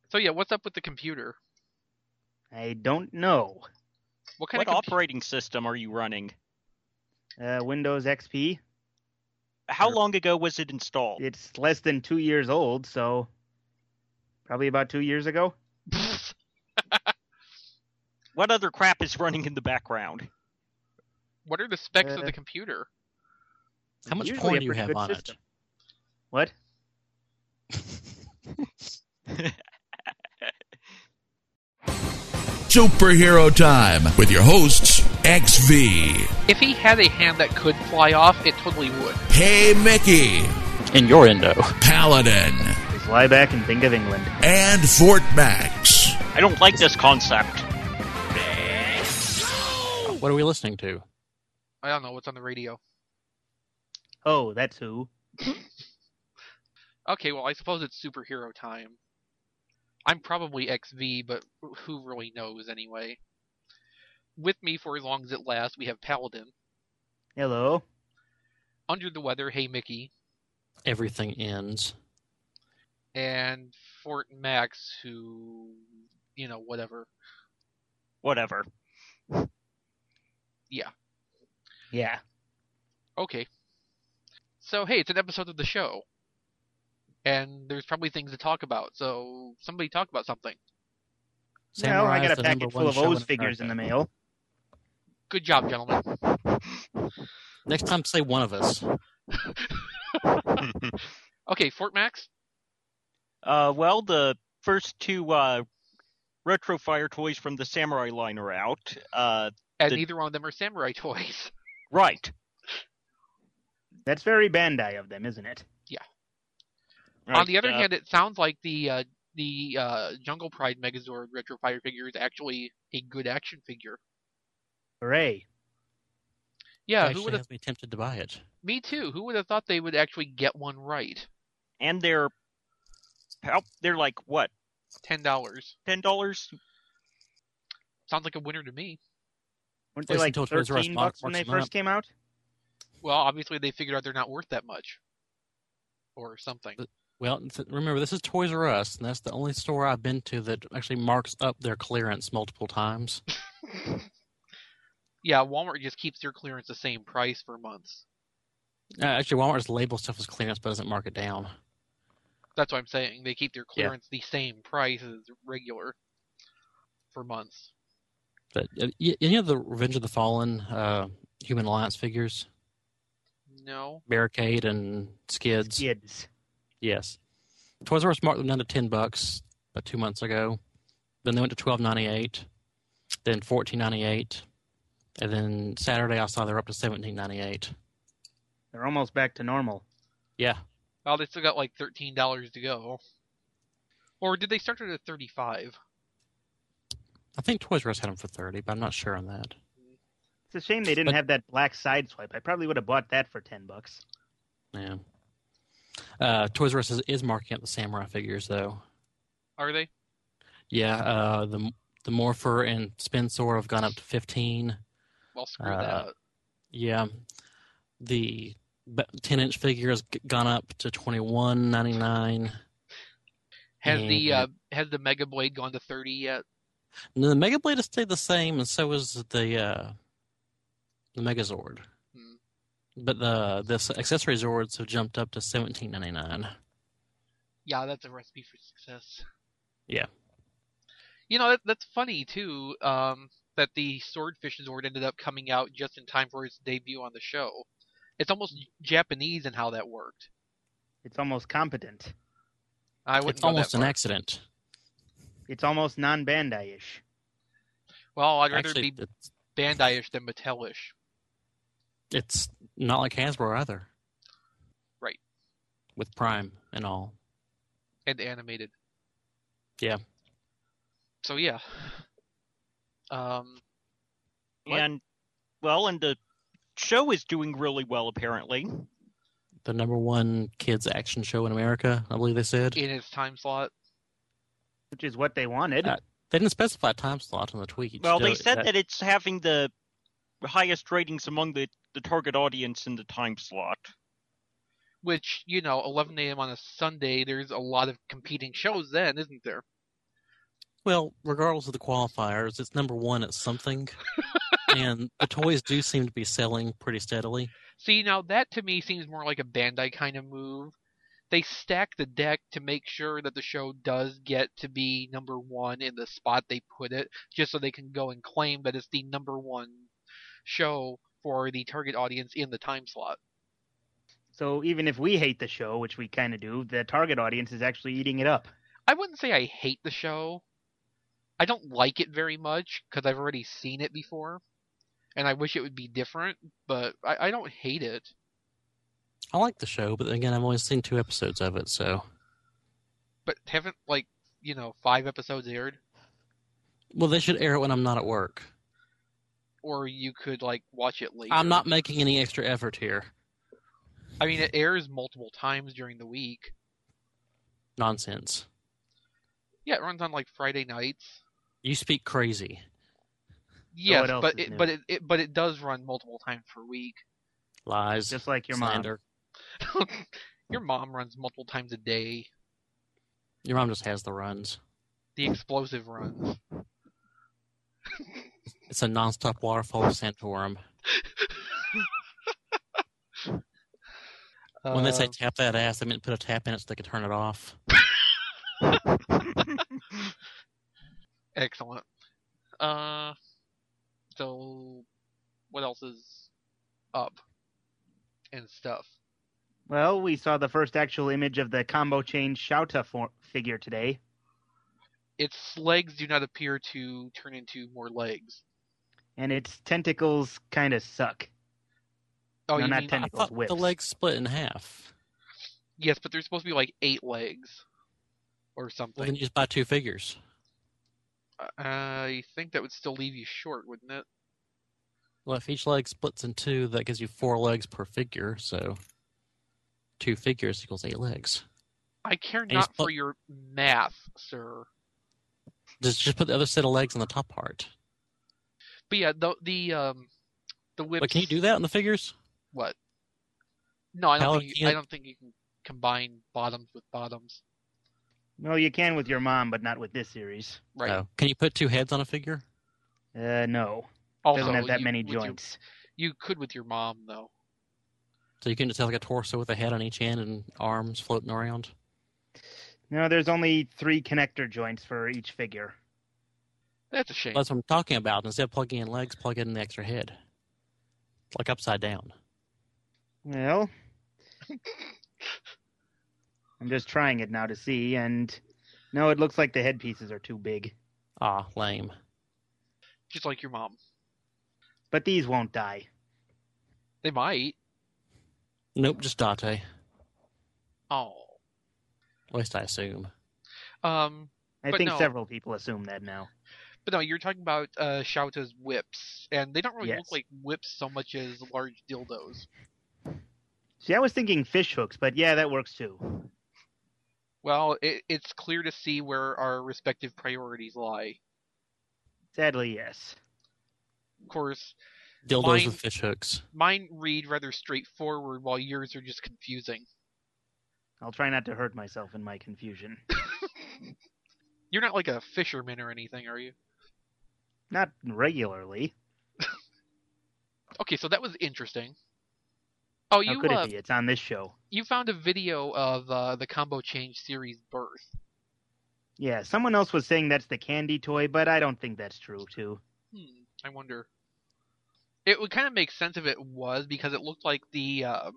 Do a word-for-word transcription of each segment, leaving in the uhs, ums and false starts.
So yeah, what's up with the computer? I don't know. What kind What of compu- operating system are you running? Uh, Windows X P. How Sure. long ago was it installed? It's less than two years old, so probably about two years ago. What other crap is running in the background? What are the specs of Uh, the computer? How much Usually porn a do you pretty have good on system. What? Superhero Time with your hosts, X V. If he had a hand that could fly off, it totally would. Hey Mickey, In your endo. Paladin, Just lie back and think of England. and Fort Max. I don't like this concept. What are we listening to? I don't know what's on the radio. Oh, that's who. Okay, well, I suppose it's superhero time. I'm probably X V, but who really knows anyway? With me for as long as it lasts, we have Paladin. Hello. Under the weather, hey Mickey. Everything ends. And Fort Max, who, you know, whatever. Whatever. Yeah. Yeah. Okay. So, hey, it's an episode of the show. And there's probably things to talk about, so somebody talk about something. Well, I Samurai got is a the packet number full one of show O's in figures in the America. mail. Good job, gentlemen. Next time, say one of us. Okay, Fort Max? Uh, well, the first two uh, retro fire toys from the Samurai line are out. Uh, And The- neither one of them are samurai toys. right. That's very Bandai of them, isn't it? On the other uh, hand, it sounds like the uh, the uh, Jungle Pride Megazord Retro Fire figure is actually a good action figure. Hooray. Yeah, It who would actually have? has me tempted to buy it. Me too. Who would have thought they would actually get one right? and they're how- they're like what, Ten dollars ten dollars? sounds like a winner to me. Weren't they Listen like to it, Toys R Us thirteen mark- bucks when marks they them first up. came out? Well, obviously they figured out they're not worth that much, or something. Well, th- remember, this is Toys R Us, and that's the only store I've been to that actually marks up their clearance multiple times. Yeah, Walmart just keeps their clearance the same price for months. Uh, actually, Walmart just labels stuff as clearance, but doesn't mark it down. That's what I'm saying. They keep their Yeah. clearance the same price as regular for months. But uh, y- any of the Revenge of the Fallen uh, Human Alliance figures, No. Barricade and Skids, Kids. yes. Toys R Us marked them down to ten bucks about two months ago. Then they went to twelve ninety eight, then fourteen ninety eight, and then Saturday I saw they're up to seventeen ninety eight. They're almost back to normal. Yeah, Well, they still got like thirteen dollars to go. Or did they start it at thirty-five? I think Toys R Us had them for thirty, but I'm not sure on that. It's a shame they didn't But- have that black side swipe. I probably would have bought that for ten bucks. Yeah. Uh, Toys R Us is, is marking up the Samurai figures, though. Are they? Yeah, uh, the the Morpher and Spin Sword have gone up to fifteen. Well, screw Uh, that. Yeah, the ten inch figure has g- gone up to twenty one ninety nine. Has and- the uh, has the Mega Blade gone to thirty yet? The Mega Blade has stayed the same, and so is the uh, the Megazord. Hmm. But the the accessory Zords have jumped up to seventeen ninety nine. Yeah, that's a recipe for success. Yeah. You know, that, that's funny, too, um, that the Swordfish Zord ended up coming out just in time for its debut on the show. It's almost Japanese in how that worked. It's almost competent. I wouldn't It's go almost that an far. accident. It's almost non-Bandai-ish. Well, I'd rather Actually, be it's, Bandai-ish than Mattel-ish. it's not like Hasbro either. Right. With Prime and all. And animated. Yeah. So, yeah. Um, What? And well, and the show is doing really well apparently. The number one kids action show in America, I believe they said. in its time slot. Which is what they wanted. Uh, They didn't specify a time slot on the tweet. Well, they Still, said that it's having the highest ratings among the, the target audience in the time slot. Which, you know, eleven a.m. on a Sunday, there's a lot of competing shows then, isn't there? Well, regardless of the qualifiers, it's number one at something, and the toys do seem to be selling pretty steadily. See, now that to me seems more like a Bandai kind of move. They stack the deck to make sure that the show does get to be number one in the spot they put it, just so they can go and claim that it's the number one show for the target audience in the time slot. So even if we hate the show, which we kind of do, the target audience is actually eating it up. I wouldn't say I hate the show. I don't like it very much because I've already seen it before, and I wish it would be different, but I, I don't hate it. I like the show, but again, I've only seen two episodes of it, so... But haven't, like, you know, five episodes aired? Well, they should air it when I'm not at work. Or you could, like, watch it later. I'm not making any extra effort here. I mean, it airs multiple times during the week. Nonsense. Yeah, it runs on, like, Friday nights. You speak crazy. Yes, what else but is it, new? but it, it but it does run multiple times per week. Lies. Just like your slander. Your mom runs multiple times a day. Your mom just has the runs. The explosive runs. It's a nonstop waterfall of Santorum. When they say Uh, tap that ass, they meant put a tap in it so they could turn it off. Excellent. Uh, so what else is up and stuff? Well, we saw the first actual image of the combo change Shouta for- figure today. Its legs do not appear to turn into more legs. And its tentacles kind of suck. Oh, No, you not mean I tentacles. thought whips. the legs split in half. yes? But there's supposed to be like eight legs or Well, something. then you just buy two figures. I think that would still leave you short, wouldn't it? Well, if each leg splits in two, that gives you four legs per figure, so two figures equals eight legs. I care you not split- for your math, sir. Just just put the other set of legs on the top part. But yeah, the the um the whips. But can you do that on the figures? What? No, I don't How think you, can- I don't think you can combine bottoms with bottoms. Well, you can with your mom, but not with this series. Right. No. Can you put two heads on a figure? Uh, no. Also, Doesn't have that you- many with your- joints. you could with your mom, though. So you can just have like a torso with a head on each end and arms floating around? No, there's only three connector joints for each figure. That's a shame. That's what I'm talking about. Instead of plugging in legs, plug in the extra head. Like upside down. Well, I'm just trying it now to see, and no, it looks like the headpieces are too big. Ah, lame. Just like your mom. But these won't die. They might. Nope, just Date. Oh. At least I assume. Um. I But think no. several people assume that now. But no, you're talking about uh, Shouta's whips, and they don't really Yes. look like whips so much as large dildos. See, I was thinking fish hooks, but yeah, that works too. Well, it, it's clear to see where our respective priorities lie. Sadly, yes. Of course, Dildos Mine- with fish hooks. mine read rather straightforward, while yours are just confusing. I'll try not to hurt myself in my confusion. You're not like a fisherman or anything, are you? Not regularly. Okay, so that was interesting. Oh, How you could uh, it be? It's on this show. you found a video of uh, the Combo Change series birth. Yeah, someone else was saying that's the candy toy, but I don't think that's true, too. Hmm, I wonder. It would kind of make sense if it was, because it looked like the uh,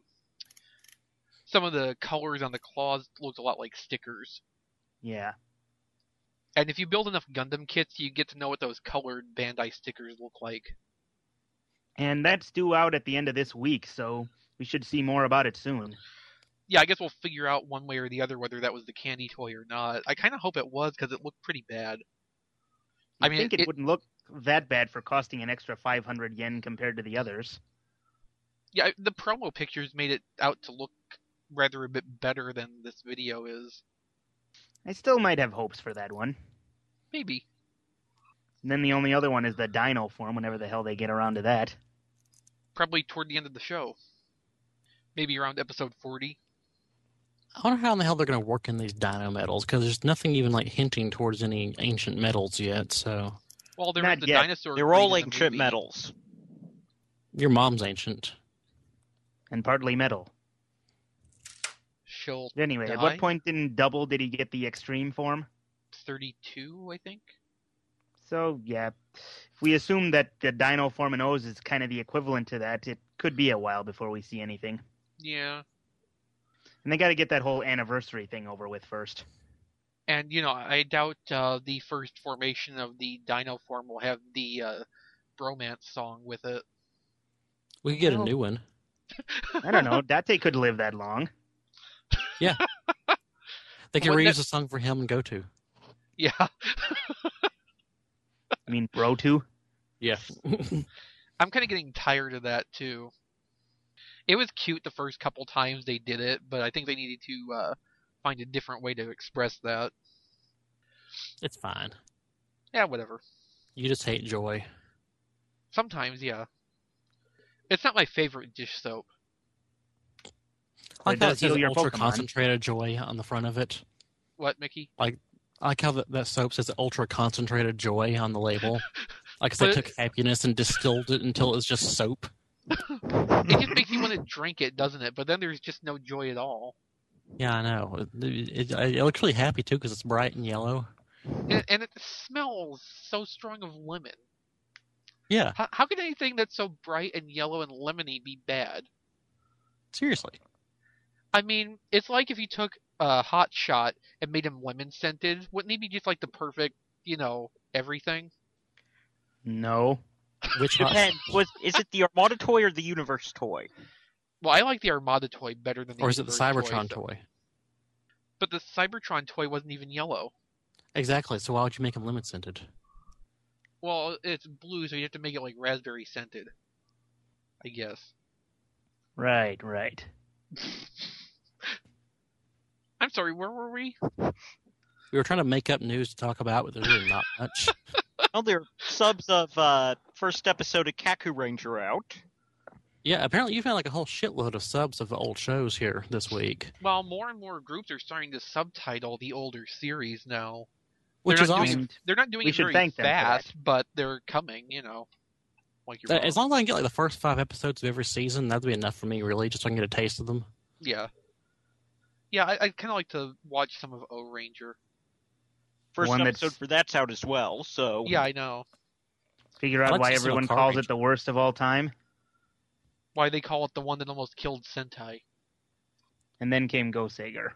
some of the colors on the claws looked a lot like stickers. Yeah. And if you build enough Gundam kits, you get to know what those colored Bandai stickers look like. And that's due out at the end of this week, so we should see more about it soon. Yeah, I guess we'll figure out one way or the other whether that was the candy toy or not. I kind of hope it was, because it looked pretty bad. I I mean, think it, it- wouldn't look that bad for costing an extra five hundred yen compared to the others. Yeah, the promo pictures made it out to look rather a bit better than this video is. I still might have hopes for that one. Maybe. And then the only other one is the Dino form, whenever the hell they get around to that. Probably toward the end of the show. Maybe around episode forty. I wonder how in the hell they're going to work in these dino metals, because there's nothing even like hinting towards any ancient metals yet. So Well, there Not was the yet. dinosaur. They're breed all in the ancient movie. metals. your mom's ancient. And partly metal. She'll Anyway, at die? what point in Double did he get the extreme form? thirty-two, I think. So, yeah, if we assume that the Dino Form in O's is kind of the equivalent to that, it could be a while before we see anything. Yeah. And they got to get that whole anniversary thing over with first. And, you know, I doubt uh, the first formation of the dino form will have the uh, bromance song with it. We could get Well- a new one. I don't know. Date could live that long. They could Wouldn't reuse that- a song for him and go to. Yeah. I mean, Rotu. Yeah. I'm kind of getting tired of that, too. It was cute the first couple times they did it, but I think they needed to uh, find a different way to express that. It's fine. Yeah, whatever. You just hate joy. Sometimes, yeah. It's not my favorite dish soap. I like It how does it says heal your ultra Pokemon. concentrated joy on the front of it. What, Mickey? I like how that, that soap says ultra concentrated joy on the label. Like, 'cause they But took happiness and distilled it until it was just soap. It just makes you want to drink it, doesn't it? But then there's just no joy at all. Yeah, I know. It, it, it looks really happy, too, because it's bright and yellow. And, and it smells so strong of lemon. Yeah, How, how can anything that's so bright and yellow and lemony be bad? seriously. I mean, it's like if you took a hot shot and made him lemon scented. Wouldn't he be just like the perfect, you know, everything? No. Which hot, Depends. Was is it the Armada toy or the Universe toy? Well, I like the Armada toy better than the or is it the Universe Cybertron so- toy? But the Cybertron toy wasn't even yellow. Exactly. So why would you make him lemon scented? Well, it's blue, so you have to make it like raspberry scented. I guess. Right, right. I'm sorry, where were we? We were trying to make up news to talk about, but there's really not much. Well, there are subs of uh, first episode of Kaku Ranger out. Yeah, apparently you found like a whole shitload of subs of the old shows here this week, Well, more and more groups are starting to subtitle the older series now. which They're is not awesome. doing, They're not doing We it should very thank them for that. fast, but they're coming, you know. Like you're Uh, As long as I can get like the first five episodes of every season, that'd be enough for me, really, just so I can get a taste of them. Yeah. Yeah, I, I kind of like to watch some of O Ranger. First One episode that's- for that's out as well. So Yeah, I know. Figure I'd out like why to see everyone a Car calls Ranger. it the worst of all time. Why they call it the one that almost killed Sentai. And then came Go Sager.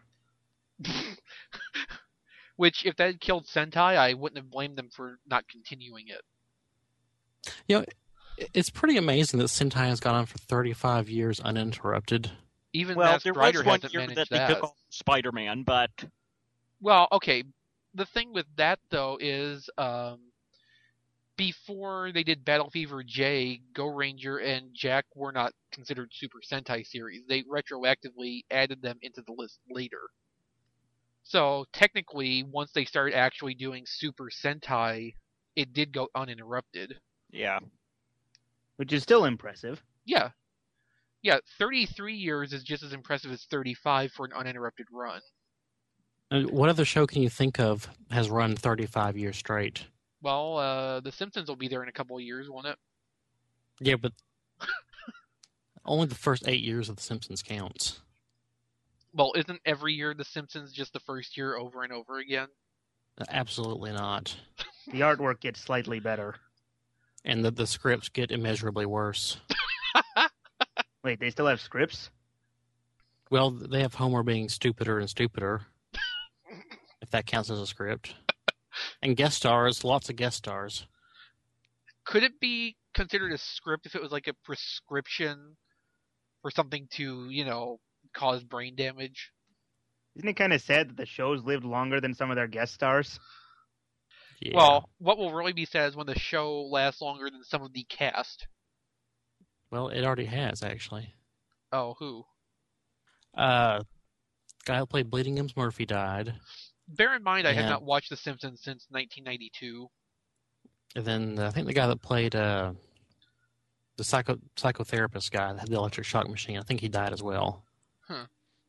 Which, if that had killed Sentai, I wouldn't have blamed them for not continuing it. You know, it- it's pretty amazing that Sentai has gone on for thirty-five years uninterrupted. Even well, Masked there Rider was one hasn't year managed that they that. took off Spider-Man, but Well, okay. The thing with that though is, um, before they did Battle Fever J, Go Ranger and Jack were not considered Super Sentai series. They retroactively added them into the list later. So technically, once they started actually doing Super Sentai, it did go uninterrupted. yeah. Which is still impressive. Yeah. Yeah, thirty-three years is just as impressive as thirty-five for an uninterrupted run. Uh, What other show can you think of has run thirty-five years straight? Well, uh, The Simpsons will be there in a couple of years, won't it? Yeah, but only the first eight years of The Simpsons counts. Well, isn't every year The Simpsons just the first year over and over again? Uh, Absolutely not. The artwork gets slightly better. And the, the scripts get immeasurably worse. Wait, they still have scripts? Well, they have Homer being stupider and stupider, if that counts as a script. And guest stars, lots of guest stars. Could it be considered a script if it was like a prescription for something to, you know, cause brain damage? Isn't it kind of sad that the shows lived longer than some of their guest stars? Yeah. Well, what will really be sad is when the show lasts longer than some of the cast. well, it already has, actually. Oh, who? Uh, guy who played Bleeding Gums Murphy died. Bear in mind, I have Yeah. not watched The Simpsons since nineteen ninety-two. And then I think the guy that played uh, the psycho psychotherapist guy that had the electric shock machine, I think he died as well. And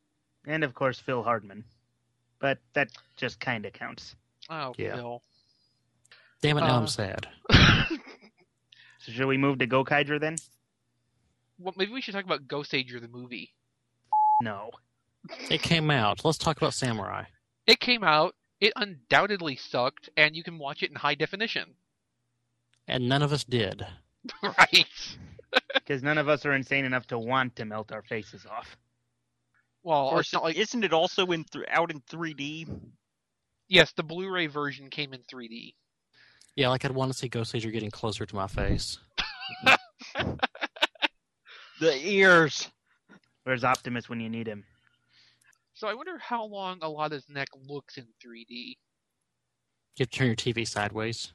And, of course, Phil Hardman. But that just kind of counts. Oh, Yeah. Phil. Damn it, now Uh, I'm sad. So should we move to Gokaiger then? Well, maybe we should talk about Ghost Ager, the movie. No. It came out. Let's talk about Samurai. It came out. It undoubtedly sucked, and you can watch it in high definition. And none of us did. Right. Because none of us are insane enough to want to melt our faces off. Well, Or it's not like isn't it also in th- out in three D? yes, the Blu-ray version came in three D. Yeah, like I'd want to see Ghost Ager getting closer to my face. The ears. Where's Optimus when you need him? So I wonder how long Alada's neck looks in three D. You have to turn your T V sideways.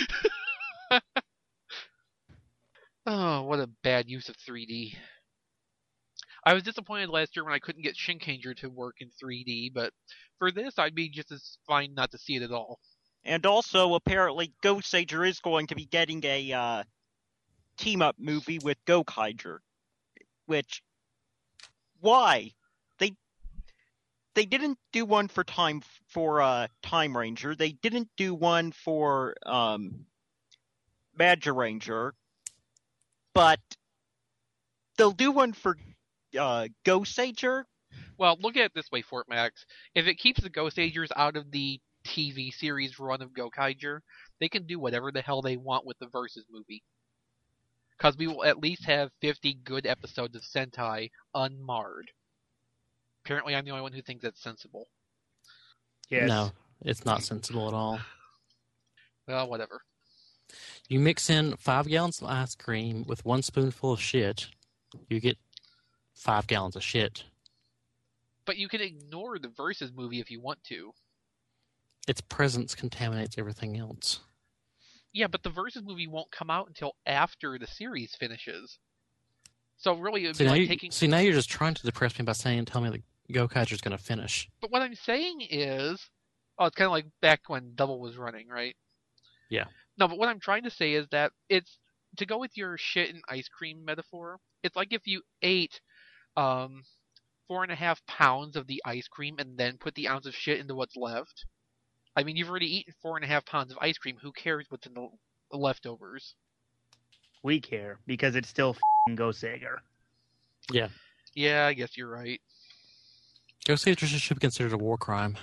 Oh, what a bad use of three D. I was disappointed last year when I couldn't get Shinkanger to work in three D, but for this, I'd be just as fine not to see it at all. And also, apparently, Ghost Sager is going to be getting a uh, team-up movie with Gokaiger. Which, why? They they didn't do one for Time for uh, Time Ranger. They didn't do one for um, Badger Ranger. But they'll do one for uh, Ghost Sager. Well, look at it this way, Fort Max. If it keeps the Ghost Agers out of the T V series run of Gokaiger, they can do whatever the hell they want with the Versus movie. Because we will at least have fifty good episodes of Sentai unmarred. Apparently, I'm the only one who thinks that's sensible. Yes. No, it's not sensible at all. Well, whatever. You mix in five gallons of ice cream with one spoonful of shit, you get five gallons of shit. But you can ignore the Versus movie if you want to. Its presence contaminates everything else. Yeah, but the Versus movie won't come out until after the series finishes. So really, it would See be now, like you, taking... see, now you're just trying to depress me by saying, tell me that Gokaiger's going to finish. But what I'm saying is... Oh, it's kind of like back when Double was running, right? Yeah. No, but what I'm trying to say is that it's... To go with your shit and ice cream metaphor, it's like if you ate um, four and a half pounds of the ice cream and then put the ounce of shit into what's left. I mean, you've already eaten four and a half pounds of ice cream. Who cares what's in the leftovers? We care, because it's still f***ing Gossager. Yeah. Yeah, I guess you're right. Gokaiger should be considered a war crime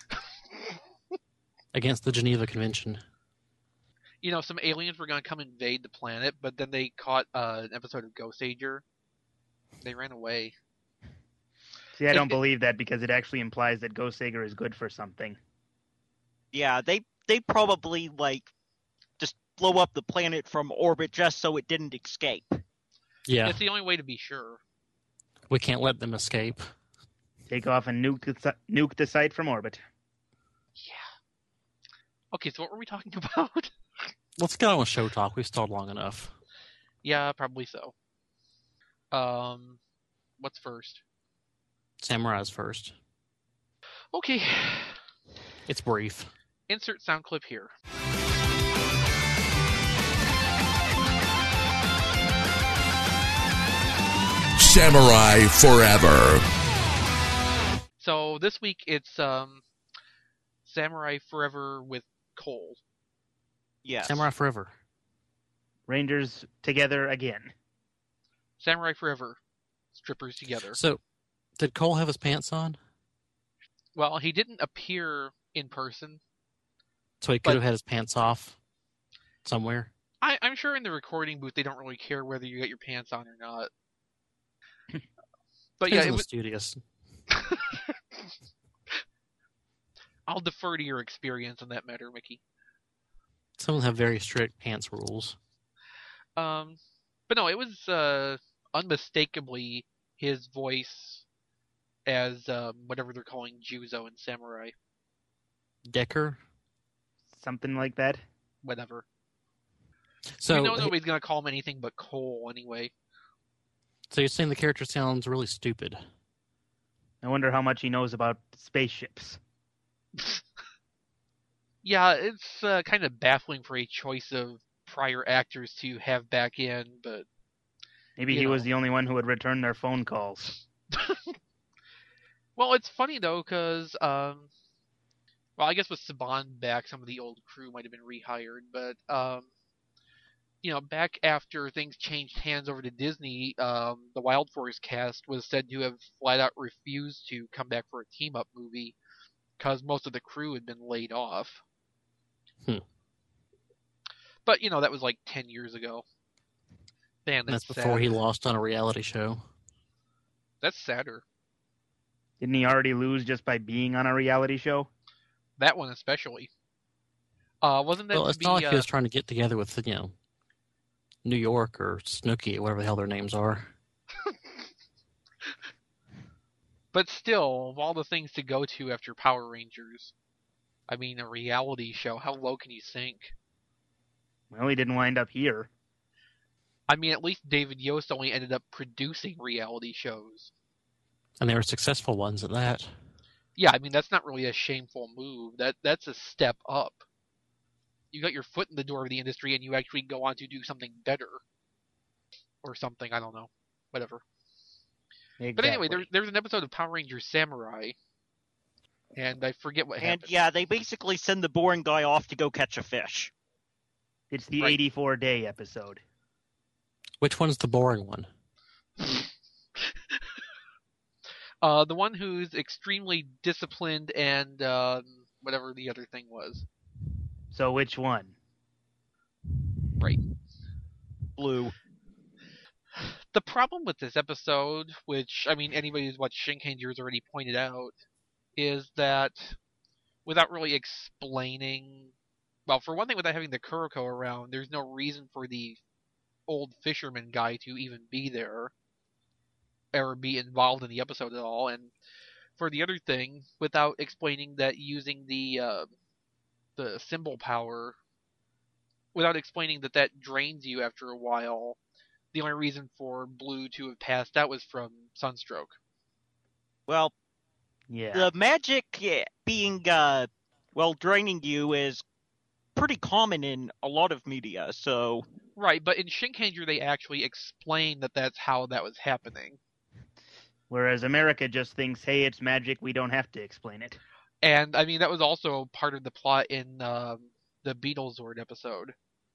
against the Geneva Convention. You know, some aliens were going to come invade the planet, but then they caught uh, an episode of Ghost Ager. They ran away. See, I If don't it- believe that, because it actually implies that Gossager is good for something. Yeah, they they probably like just blow up the planet from orbit just so it didn't escape. Yeah, It's the only way to be sure. we can't let them escape. Take off and nuke the, si- nuke the site from orbit. Yeah. Okay, so what were we talking about? Let's get on with show talk. We've stalled long enough. Yeah, probably so. Um, what's first? Samurai's first. Okay. It's brief. Insert sound clip here. Samurai Forever. So this week it's um, Samurai Forever with Cole. Yes. Samurai Forever. Rangers together again. Samurai Forever. Strippers together. So, did Cole have his pants on? Well, he didn't appear in person. So he could But- have had his pants off somewhere. I, I'm sure in the recording booth they don't really care whether you got your pants on or not. But He's yeah, in it the was, studios. I'll defer to your experience on that matter, Mickey. Some of them have very strict pants rules. Um, but no, it was uh, unmistakably his voice as um, whatever they're calling Juzo and Samurai, Decker. Something like that. whatever. So, we know nobody's gonna call him anything but Cole anyway. so you're saying the character sounds really stupid? I wonder how much he knows about spaceships. Yeah, it's uh, kind of baffling for a choice of prior actors to have back in, but Maybe You he was know. the only one who would return their phone calls. Well, it's funny though, because um, well, I guess with Saban back, some of the old crew might have been rehired, but um, you know, back after things changed hands over to Disney, um, the Wild Force cast was said to have flat out refused to come back for a team up movie because most of the crew had been laid off. Hmm. But you know, that was like ten years ago. Man, that's, That's before sad. he lost on a reality show. That's sadder. Didn't he already lose just by being on a reality show? That one especially. Uh, wasn't that Well, to it's be? not like uh, he was trying to get together with, you know, New York or Snooki or whatever the hell their names are. But still, of all the things to go to after Power Rangers, I mean, a reality show. How low can you sink? Well, he didn't wind up here. I mean, at least David Yost only ended up producing reality shows. And they were successful ones at that. Yeah, I mean, that's not really a shameful move. That that's a step up. You got your foot in the door of the industry, and you actually go on to do something better, or something. I don't know, whatever. Exactly. But anyway, there, there's an episode of Power Rangers Samurai, and I forget what And happened. yeah, they basically send the boring guy off to go catch a fish. It's the Right. eighty-four day episode. Which one's the boring one? Uh, the one who's extremely disciplined and um, whatever the other thing was. So which one? Blue. The problem with this episode, which, I mean, anybody who's watched Shinkanger has already pointed out, is that without really explaining, well, for one thing, without having the Kuroko around, there's no reason for the old fisherman guy to even be there or be involved in the episode at all. And for the other thing, without explaining that using the uh, the symbol power, without explaining that that drains you after a while, the only reason for Blue to have passed out was from sunstroke. Well, Yeah. the magic eh, being, uh, well, draining you is pretty common in a lot of media, so... Right, but in Shinkanger they actually explain that that's how that was happening. Whereas America just thinks, hey, it's magic, we don't have to explain it. And, I mean, that was also part of the plot in um, the Beetlezord episode.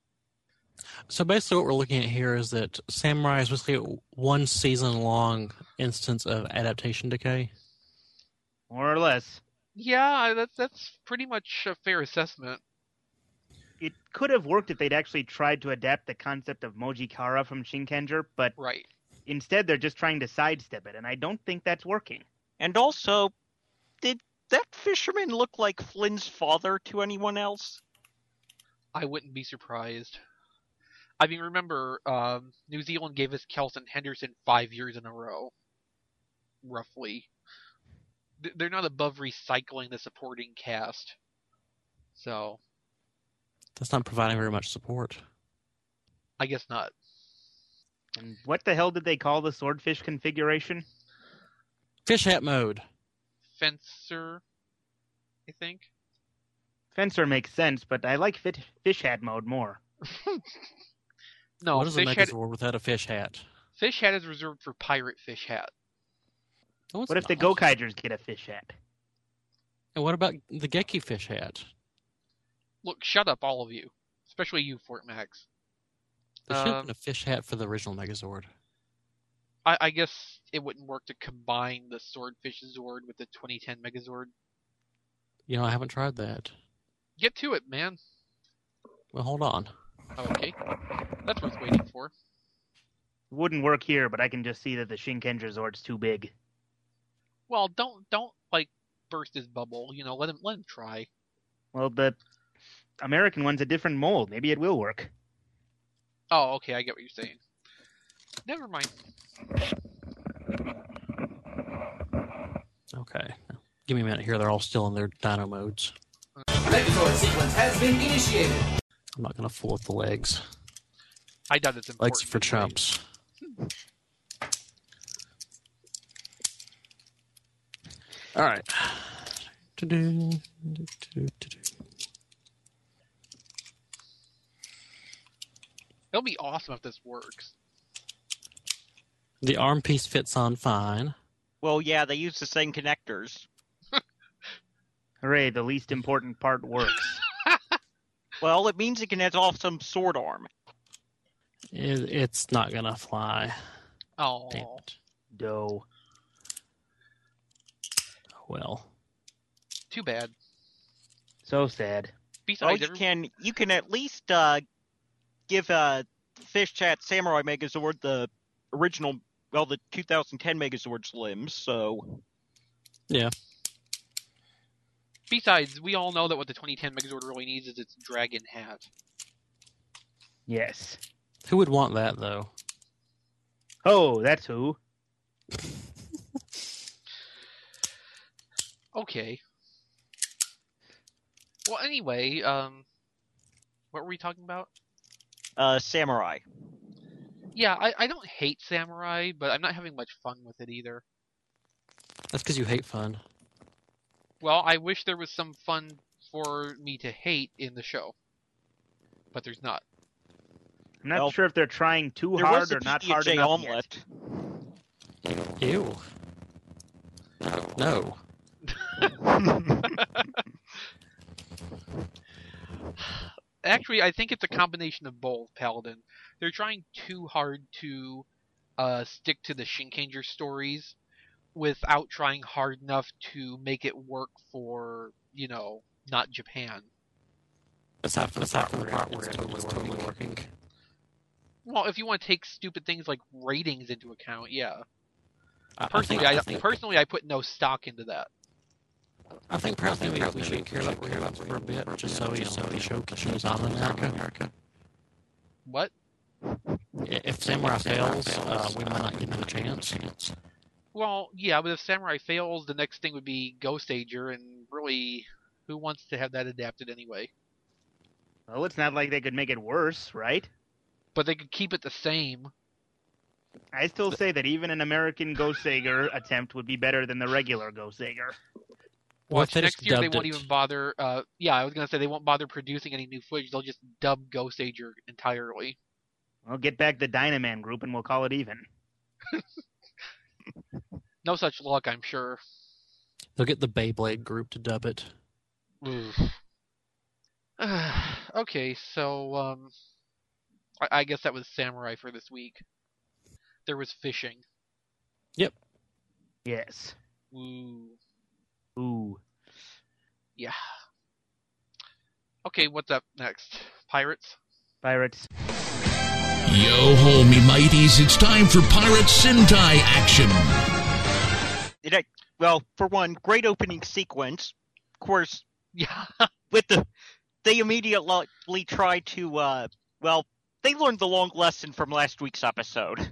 So basically what we're looking at here is that Samurai is basically a one season long instance of adaptation decay. More or less. Yeah, that's that's pretty much a fair assessment. It could have worked if they'd actually tried to adapt the concept of Mojikara from Shinkenger, but Right. instead they're just trying to sidestep it, and I don't think that's working. And also, did that fisherman look like Flynn's father to anyone else? I wouldn't be surprised. I mean, remember, um, New Zealand gave us Kelson Henderson five years in a row. Roughly. Th- They're not above recycling the supporting cast. So, That's not providing very much support. I guess not. And what the hell did they call the swordfish configuration? Fish hat mode. Fencer, I think. Fencer makes sense, but I like fit- fish hat mode more. No, what is a fish hat, Megazord without a fish hat? fish hat is reserved for Pirate Fish Hat. No, it's What if the not. Gokaigers get a fish hat? And what about the Geki fish hat? Look, shut up, all of you. Especially you, Fort Max. There should have Um, been a fish hat for the original Megazord. I, I guess it wouldn't work to combine the Swordfish Zord with the twenty ten Megazord. You know, I haven't tried that. Get to it, man. Well, hold on. Okay. That's worth waiting for. It wouldn't work here, but I can just see that the Shinkenger Zord's too big. Well, don't don't like burst his bubble. You know, let him let him try. Well, the American one's a different mold. Maybe it will work. Oh, okay, I get what you're saying. Never mind. Okay. Give me a minute here. They're all still in their dino modes. Megazord sequence has been initiated. I'm not going to fool with the legs. I doubt it's important. Legs for anyway. chumps. All right. Do-do, do-do, do-do. It'll be awesome if this works. The arm piece fits on fine. Well, yeah, they use the same connectors. Hooray, the least important part works. Well, it means it can have off some sword arm. It, it's not gonna fly. Oh, Damn it. Doe. Oh, well. too bad. So sad. Besides, Well, you every- can you can at least uh, give uh, Fish Chat Samurai Megazord the original, well, the two thousand ten Megazord's limbs. So Yeah. Besides, we all know that what the twenty ten Megazord really needs is its dragon hat. Yes. Who would want that, though? Oh, that's who. Okay. Well, anyway, um, what were we talking about? uh, Samurai. Yeah, I, I don't hate Samurai, but I'm not having much fun with it either. That's because you hate fun. Well, I wish there was some fun for me to hate in the show, but there's not. I'm not Well, sure if they're trying too There hard was a or not P D hard J enough omelet. yet. Ew. No. Actually, I think it's a combination of both, Paladin. They're trying too hard to uh, stick to the Shinkanger stories without trying hard enough to make it work for, you know, not Japan. That's not the part where it's totally, totally working. Well, if you want to take stupid things like ratings into account, yeah. I- Personally, I, I, think, I think, personally, I put no stock into that. I think personally we, we should care about that for a bit, just so you know the show shows on in America. What? If Samurai fails, uh, we might not give him a chance. Well, yeah, but if Samurai fails, the next thing would be Ghost Ager, and really, who wants to have that adapted anyway? Well, it's not like they could make it worse, right? But they could keep it the same. I still say that even an American Ghost Sager attempt would be better than the regular Ghost Sager. Well, if Watch, they next just year they dubbed won't it- even bother. Uh, yeah, I was gonna say they won't bother producing any new footage. They'll just dub Ghost Ager entirely. Well, get back the Dynaman group and we'll call it even. No such luck, I'm sure. They'll get the Beyblade group to dub it. Oof. Okay, so um, I, I guess that was Samurai for this week. There was fishing. Yes. Ooh, Ooh. yeah. Okay, what's up next? Pirates? Pirates. Yo ho, me mighties, it's time for Pirate Sentai action. It, well, for one, great opening sequence. Of course, Yeah. with the they immediately try to uh, well, they learned the long lesson from last week's episode.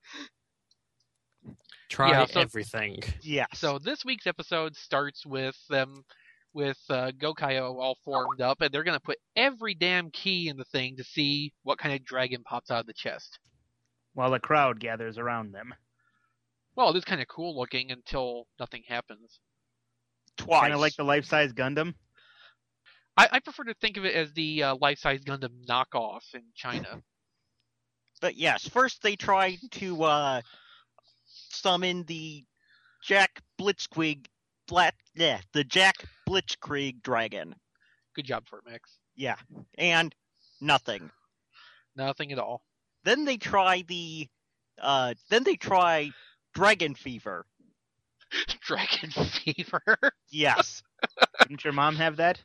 Try Yeah, so- everything. Yes. So this week's episode starts with them with uh, Gokaio all formed up, and they're gonna put every damn key in the thing to see what kind of dragon pops out of the chest. While a crowd gathers around them. Well, it is kind of cool looking until nothing happens. twice. Kind of like the life-size Gundam. I, I prefer to think of it as the uh, life-size Gundam knockoff in China. But yes, first they try to uh, summon the Jack Blitzkrieg, Blat, yeah, the Jack Blitzkrieg dragon. Good job for it, Max. Yeah, and nothing. Nothing at all. Then they try the, uh, then they try Dragon Fever. Dragon fever. Yes, Didn't your mom have that?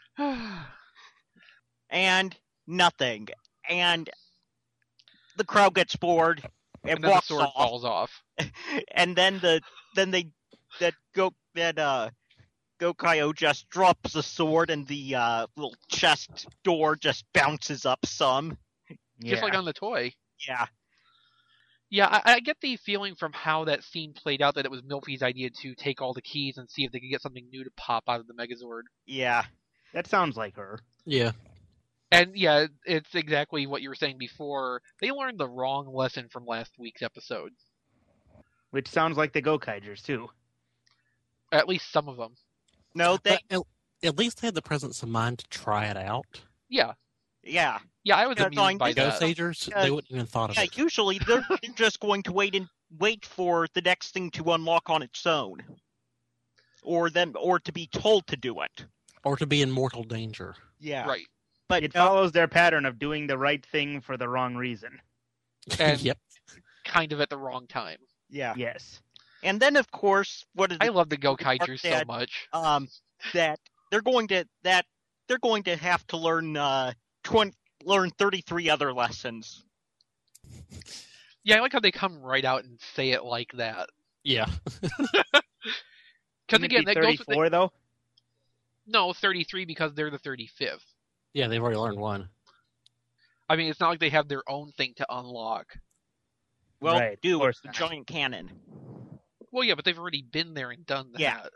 and nothing. And the crowd gets bored and, and then the walks sword off. falls off. And then the then they that go that uh Gokaio just drops the sword and the uh little chest door just bounces up some. Just like on the toy. Yeah. Yeah, I, I get the feeling from how that scene played out that it was Milfy's idea to take all the keys and see if they could get something new to pop out of the Megazord. Yeah. That sounds like her. Yeah. And yeah, it's exactly what you were saying before. They learned the wrong lesson from last week's episode. Which sounds like the Gokaigers, too. At least some of them. No, they But at, at least they had the presence of mind to try it out. Yeah. yeah. Yeah, I was Yeah, amused going by to that. Ghost Agers, Uh, they wouldn't even thought of Yeah, it. usually they're just going to wait and wait for the next thing to unlock on its own, or them, or to be told to do it. Or to be in mortal danger. Yeah, Right. But It no, follows their pattern of doing the right thing for the wrong reason. And Yep. kind of at the wrong time. yeah, Yes. and then of course, what is I it, love the Gokaiger so that- much. um that they're going to that they're going to have to learn uh twenty learn thirty-three other lessons. Yeah, I like how they come right out and say it like that. Yeah. Because Wouldn't again, it be that goes with the, thirty-four though. no thirty-three because they're the thirty-fifth. Yeah, they've already learned one. I mean, it's not like they have their own thing to unlock. Well, Right, of do course the not. giant cannon. Well, yeah, but they've already been there and done that. Yeah.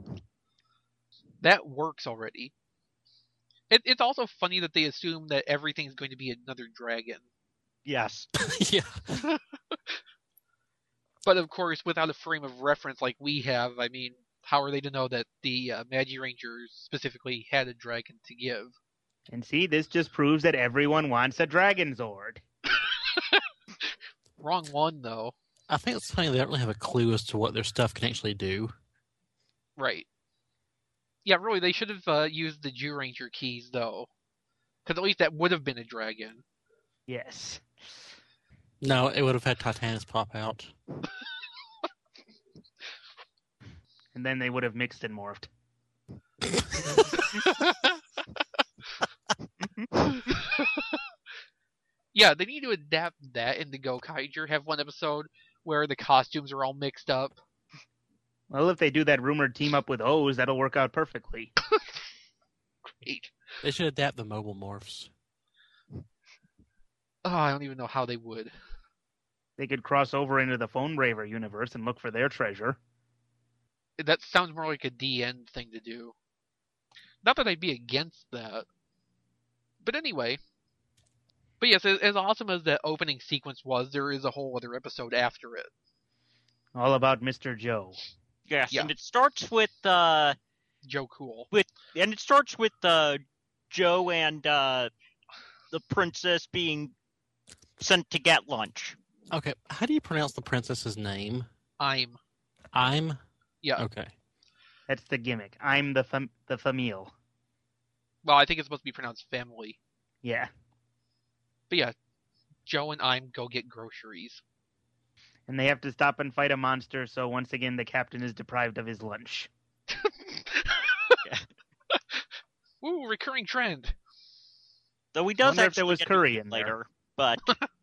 That works already. It, it's also funny that they assume that everything's going to be another dragon. Yes. Yeah. But of course, without a frame of reference like we have, I mean, how are they to know that the uh, Magi Rangers specifically had a dragon to give? And see, this just proves that everyone wants a Dragon Zord. Wrong one, though. I think it's funny they don't really have a clue as to what their stuff can actually do. Right. Yeah, really, they should have uh, used the Jew Ranger keys, though. Because at least that would have been a dragon. Yes. No, it would have had Titanus pop out. And then they would have mixed and morphed. Yeah, they need to adapt that into Gokaiger. Have one episode where the costumes are all mixed up. Well, if they do that rumored team up with O's, that'll work out perfectly. Great. They should adapt the mobile morphs. Oh, I don't even know how they would. They could cross over into the Phone Braver universe and look for their treasure. That sounds more like a D N thing to do. Not that I'd be against that. But anyway. But yes, as, as awesome as the opening sequence was, there is a whole other episode after it. All about Mister Joe. Yes, Yeah. and it starts with uh Joe Cool. and it starts with uh Joe and uh the princess being sent to get lunch. Okay, how do you pronounce the princess's name? I'm. I'm? Yeah. Okay. That's the gimmick. I'm the fam- the famille. Well, I think it's supposed to be pronounced family. Yeah. But yeah, Joe and I'm go get groceries. And they have to stop and fight a monster, so once again the captain is deprived of his lunch. Ooh, recurring trend. Though he does Wonder if actually there was get curry it in there. later, but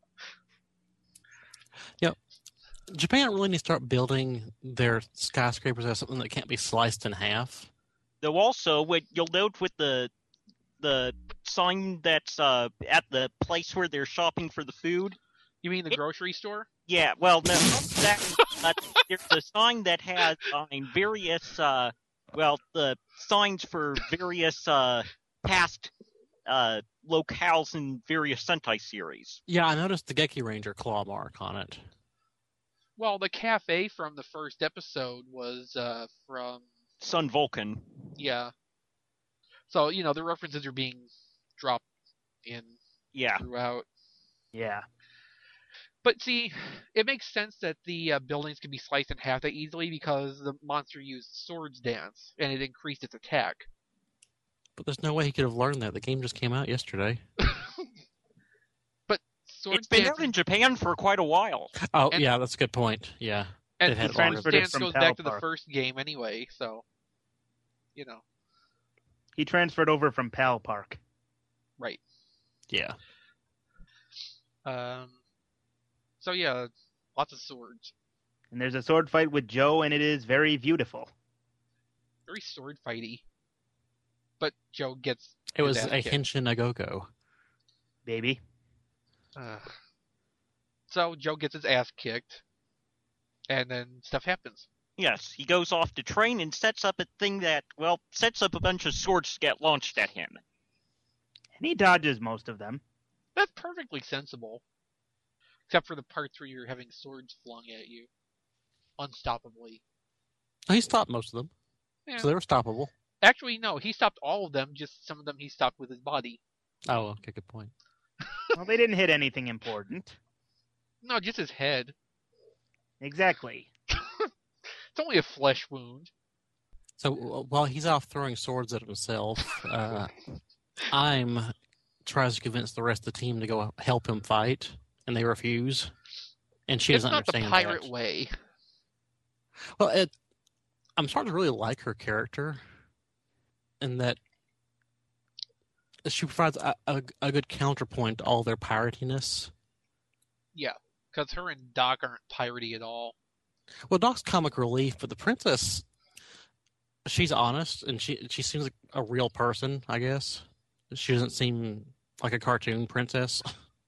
Japan really needs to start building their skyscrapers as something that can't be sliced in half. though also what you'll note with the the sign that's uh at the place where they're shopping for the food. You mean the It- grocery store? Yeah, well, no, not exactly. But there's a sign that has uh, various, uh, well, the signs for various uh, past uh, locales in various Sentai series. Yeah, I noticed the Geki Ranger claw mark on it. Well, the cafe from the first episode was uh, from, Sun Vulcan. yeah. So, you know, the references are being dropped in Yeah, throughout. Yeah. But see, it makes sense that the uh, buildings can be sliced in half that easily because the monster used Swords Dance, and it increased its attack. But there's no way he could have learned that. The game just came out yesterday. But Swords it's been Dance, out in Japan for quite a while. Oh, And- yeah, that's a good point. Yeah. and it had Swords transferred it Dance from goes Pal back to the Park. first game anyway, so, you know, He transferred over from Pal Park. right. Yeah. Um, so yeah, lots of swords. And there's a sword fight with Joe, and it is very beautiful. Very sword fighty. But Joe gets It his was ass a kicked. Henshin Agogo. Baby. Uh, so Joe gets his ass kicked, and then stuff happens. Yes, he goes off to train and sets up a thing that, well, sets up a bunch of swords to get launched at him. And he dodges most of them. That's perfectly sensible. Except for the parts where you're having swords flung at you. Unstoppably. He stopped most of them, Yeah. so they were stoppable. Actually, no, he stopped all of them, just some of them he stopped with his body. Oh, okay, good point. Well, they didn't hit anything important. No, just his head. Exactly. It's only a flesh wound. So uh, while he's off throwing swords at himself, uh, I'm tries to convince the rest of the team to go help him fight, and they refuse. And she It's doesn't not the understand pirate that. way. Well, it, I'm starting to really like her character, in that she provides a, a, a good counterpoint to all their piratiness. Yeah, because her and Doc aren't piratey at all. Well, Doc's comic relief, but the princess, she's honest, and she she seems like a real person, I guess. She doesn't seem like a cartoon princess.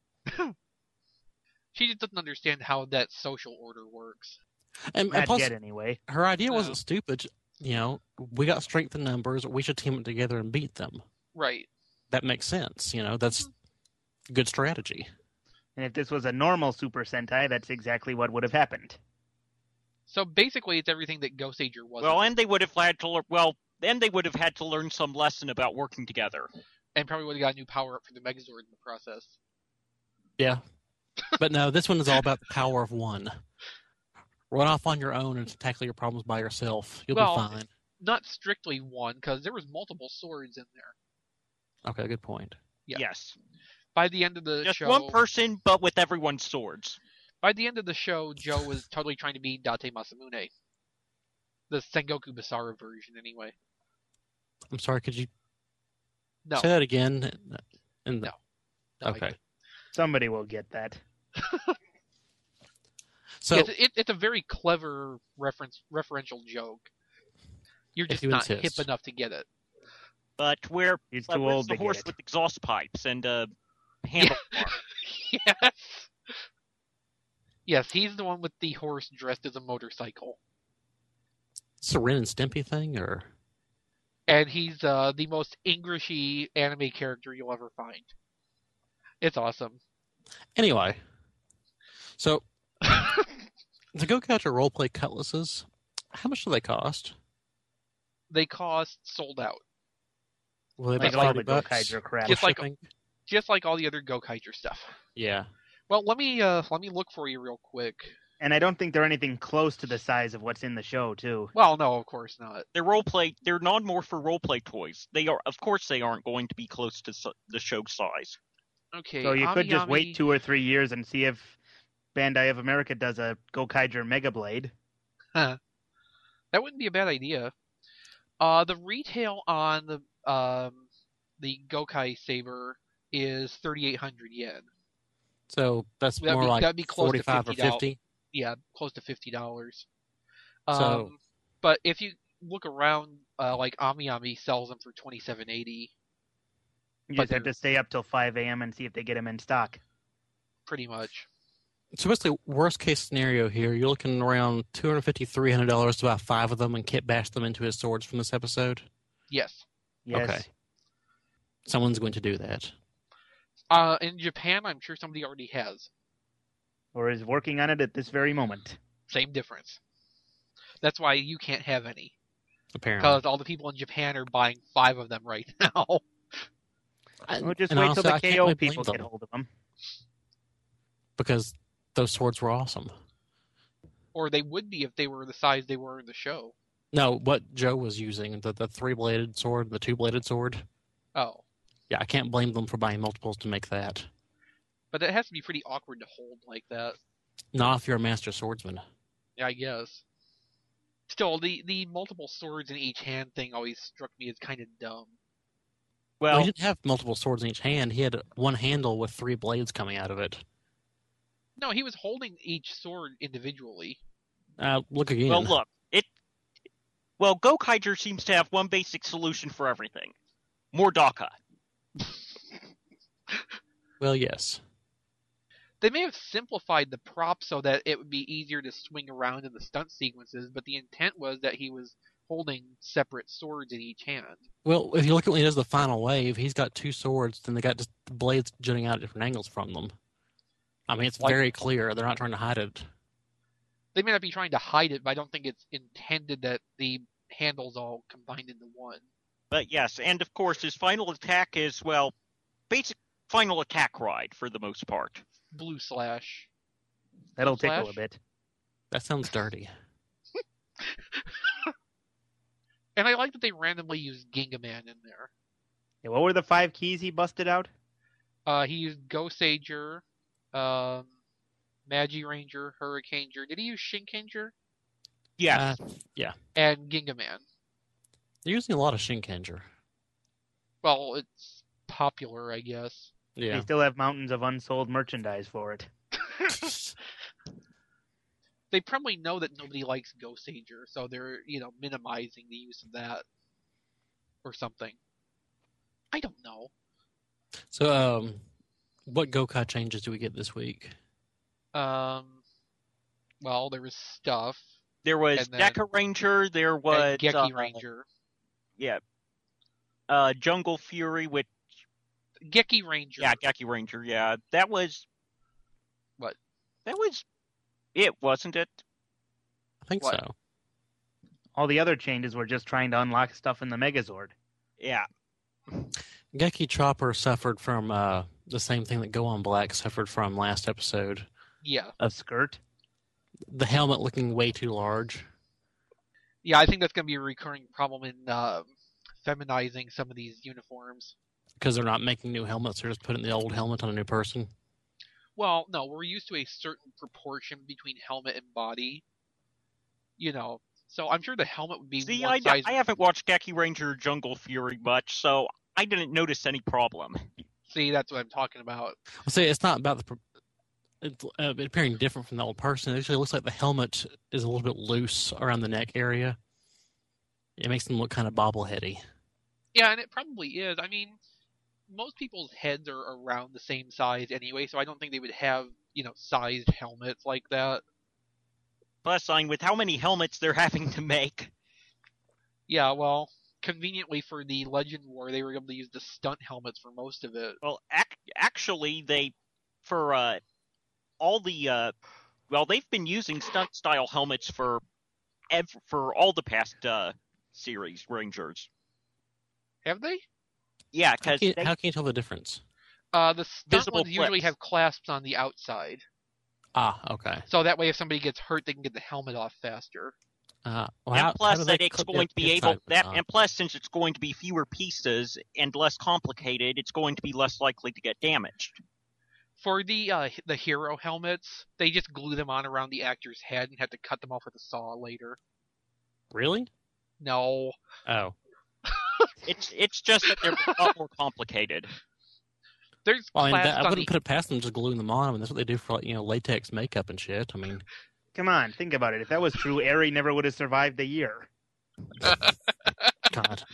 She just doesn't understand how that social order works. And, and Not plus, yet, anyway. her idea No. wasn't stupid. You know, we got strength in numbers. We should team it together and beat them. Right. That makes sense. You know, that's good strategy. And if this was a normal Super Sentai, that's exactly what would have happened. So basically, it's everything that Ghost Ager wasn't. Well, and they would have had to learn. Well, then they would have had to learn some lesson about working together. And probably would have got a new power up for the Megazord in the process. Yeah. But no, this one is all about the power of one. Run off on your own and tackle your problems by yourself. You'll Well, be fine. Not strictly one, because there was multiple swords in there. Okay, good point. Yeah. Yes. By the end of the Just show, one person, but with everyone's swords. by the end of the show, Joe was totally trying to be Date Masamune. The Sengoku Basara version, anyway. I'm sorry, could you No. say that again? And No. No, I Okay. didn't. Somebody will get that. So, Yeah, it's, it, it's a very clever reference, referential joke. You're If just you not insist. hip enough to get it. But where He's uh, too where's old the to horse get it. with exhaust pipes and a handlebar? Yes. Yes, he's the one with the horse dressed as a motorcycle. it's a Ren and Stimpy thing, or And he's uh, the most Englishy anime character you'll ever find. It's awesome. anyway. So, the Go-Catcher roleplay cutlasses, how much do they cost? They cost sold out. Well, they Like about all thirty the bucks. Gokaiger crap. Just like- shipping? Just like all the other Gokaiger stuff. Yeah. Well, let me uh, let me look for you real quick. And I don't think they're anything close to the size of what's in the show, too. Well, no, of course not. They're roleplay. They're non-more for roleplay toys. They are, of course, they aren't going to be close to su- the show size. Okay. So you could just Ami-Ami- wait two or three years and see if Bandai of America does a Gokaiger Mega Blade. Huh. That wouldn't be a bad idea. Uh, the retail on the um the Gokai Saber is thirty-eight hundred yen. So that's That'd more be- like that'd be close to forty-five or fifty dollars. fifty. Yeah, close to fifty dollars. So- Um, but if you look around, uh, like Ami Ami sells them for twenty-seven eighty, You But just have they're- to stay up till five a.m. and see if they get them in stock. pretty much. So basically, worst case scenario here, you're looking around two hundred fifty dollars, three hundred dollars to buy five of them and Kit bash them into his swords from this episode. Yes. Yes. Okay. Someone's going to do that. Uh, in Japan, I'm sure somebody already has. Or is working on it at this very moment. Same difference. That's why you can't have any, Apparently. because all the people in Japan are buying five of them right now. And- Well, just and wait honestly, till I the can't K O really blame people them, get hold of them. because those swords were awesome. Or they would be if they were the size they were in the show. No, what Joe was using, the, the three-bladed sword, the two-bladed sword, Oh. yeah, I can't blame them for buying multiples to make that. But it has to be pretty awkward to hold like that. Not if you're a master swordsman. Yeah, I guess. Still, the, the multiple swords in each hand thing always struck me as kind of dumb. Well, Well, he didn't have multiple swords in each hand. He had one handle with three blades coming out of it. No, he was holding each sword individually. Uh, look again. well, look, it. Well, Gokaiger seems to have one basic solution for everything: more Daka. Well, yes. They may have simplified the prop so that it would be easier to swing around in the stunt sequences, but the intent was that he was holding separate swords in each hand. Well, if you look at when he does the final wave, he's got two swords, then they got just the blades jutting out at different angles from them. I mean, it's Like- very clear. They're not trying to hide it. They may not be trying to hide it, but I don't think it's intended that the handles all combined into one. But yes, and of course his final attack is, well, basic final attack ride for the most part. Blue slash. That'll Slash? tickle a bit. That sounds dirty. And I like that they randomly used Gingaman in there. Yeah, what were the five keys he busted out? Uh, he used Go-Sager, um, Magi-Ranger, Hurricaneger. Did he use Shinkenger? Yeah. Uh, And Gingaman. They're using a lot of Shinkenger. Well, it's popular, I guess. They Yeah. still have mountains of unsold merchandise for it. They probably know that nobody likes Go-Sager, so they're, you know, minimizing the use of that. Or something. I don't know. So, um, what Gokai changes do we get this week? Um, well, there was stuff. There was And then- Deca Ranger, there was and Geki uh, Ranger. yeah. Uh Jungle Fury with Geki Ranger. yeah, Geki Ranger, yeah. That was What? That was it, wasn't it? I think What? so. All the other changes were just trying to unlock stuff in the Megazord. Yeah. Geki Chopper suffered from uh, the same thing that Go On Black suffered from last episode. Yeah. A skirt? The helmet looking way too large. Yeah, I think that's going to be a recurring problem in uh, feminizing some of these uniforms. Because they're not making new helmets, they're just putting the old helmet on a new person. Well, no, we're used to a certain proportion between helmet and body. You know, so I'm sure the helmet would be See, one I, size. I haven't watched Geki Ranger Jungle Fury much, so I didn't notice any problem. See, that's what I'm talking about. Well, see, it's not about the pro- it's, uh, it appearing different from the old person. It actually looks like the helmet is a little bit loose around the neck area. It makes them look kind of bobbleheady. Yeah, and it probably is. I mean, most people's heads are around the same size anyway, so I don't think they would have, you know, sized helmets like that. Plus, I mean, with how many helmets they're having to make. Yeah, well, conveniently for the Legend War, they were able to use the stunt helmets for most of it. Well, ac- actually, they, for uh, all the, uh, well, they've been using stunt-style helmets for ev- for all the past uh, series, Rangers. Have they? Yeah, How because can, how can you tell the difference? Uh, the stunt Visible ones usually clips. have clasps on the outside, Ah, okay. so that way if somebody gets hurt, they can get the helmet off faster. Uh, well, and how- how plus do that they it's clip going to be inside able the that, top? and plus since it's going to be fewer pieces and less complicated, it's going to be less likely to get damaged. For the uh, the hero helmets, they just glue them on around the actor's head and have to cut them off with a saw later. Really? No. Oh. It's it's just that they're a lot more complicated. There's Well, I, mean, clasps that, I on wouldn't the... put it past them just gluing them on. I mean, that's what they do for, like, you know, latex makeup and shit. I mean, Come on, think about it. If that was true, Aerie never would have survived the year. God.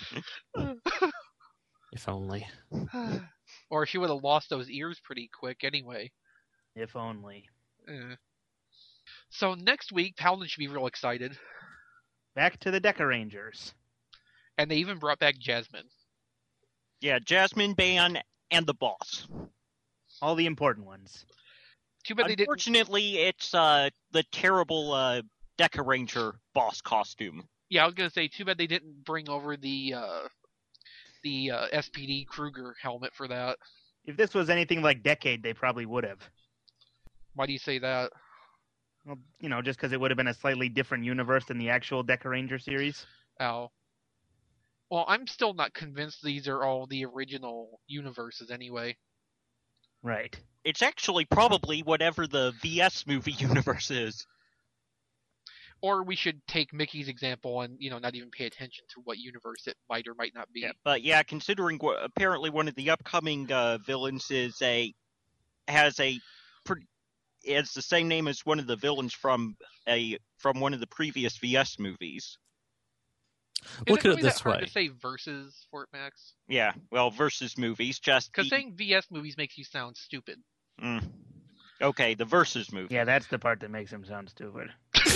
If only. Or she would have lost those ears pretty quick anyway. If only. Eh. So next week, Paladin should be real excited. Back to the Deca Rangers. And they even brought back Jasmine. Yeah, Jasmine Ban and the boss. All the important ones. Too bad they didn't... Unfortunately, it's uh, the terrible uh, Deca Ranger boss costume. Yeah, I was gonna say, too bad they didn't bring over the uh, the uh, S P D Kruger helmet for that. If this was anything like Decade, they probably would have. Why do you say that? Well, you know, just because it would have been a slightly different universe than the actual Deca Ranger series. Ow. Well, I'm still not convinced these are all the original universes anyway. Right. It's actually probably whatever the V S movie universe is. Or we should take Mickey's example and, you know, not even pay attention to what universe it might or might not be. Yeah, but yeah, considering wha- apparently one of the upcoming uh, villains is a has a pretty it's the same name as one of the villains from a from one of the previous V S movies. Is Look it at really it this that hard way. to say versus, Fort Max? Yeah, well, versus movies, just Because the- saying V S movies makes you sound stupid. Mm. Okay, the versus movie. Yeah, that's the part that makes him sound stupid.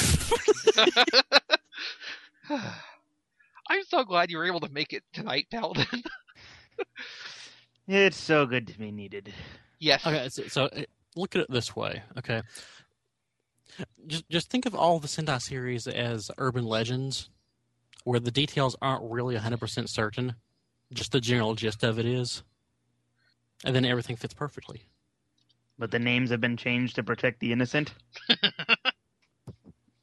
I'm so glad you were able to make it tonight, Paladin. It's so good to be needed. Yes. Okay, so, so uh, look at it this way. Okay, just just think of all the Sentai series as urban legends, where the details aren't really one hundred percent certain. Just the general gist of it is, and then everything fits perfectly. But the names have been changed to protect the innocent.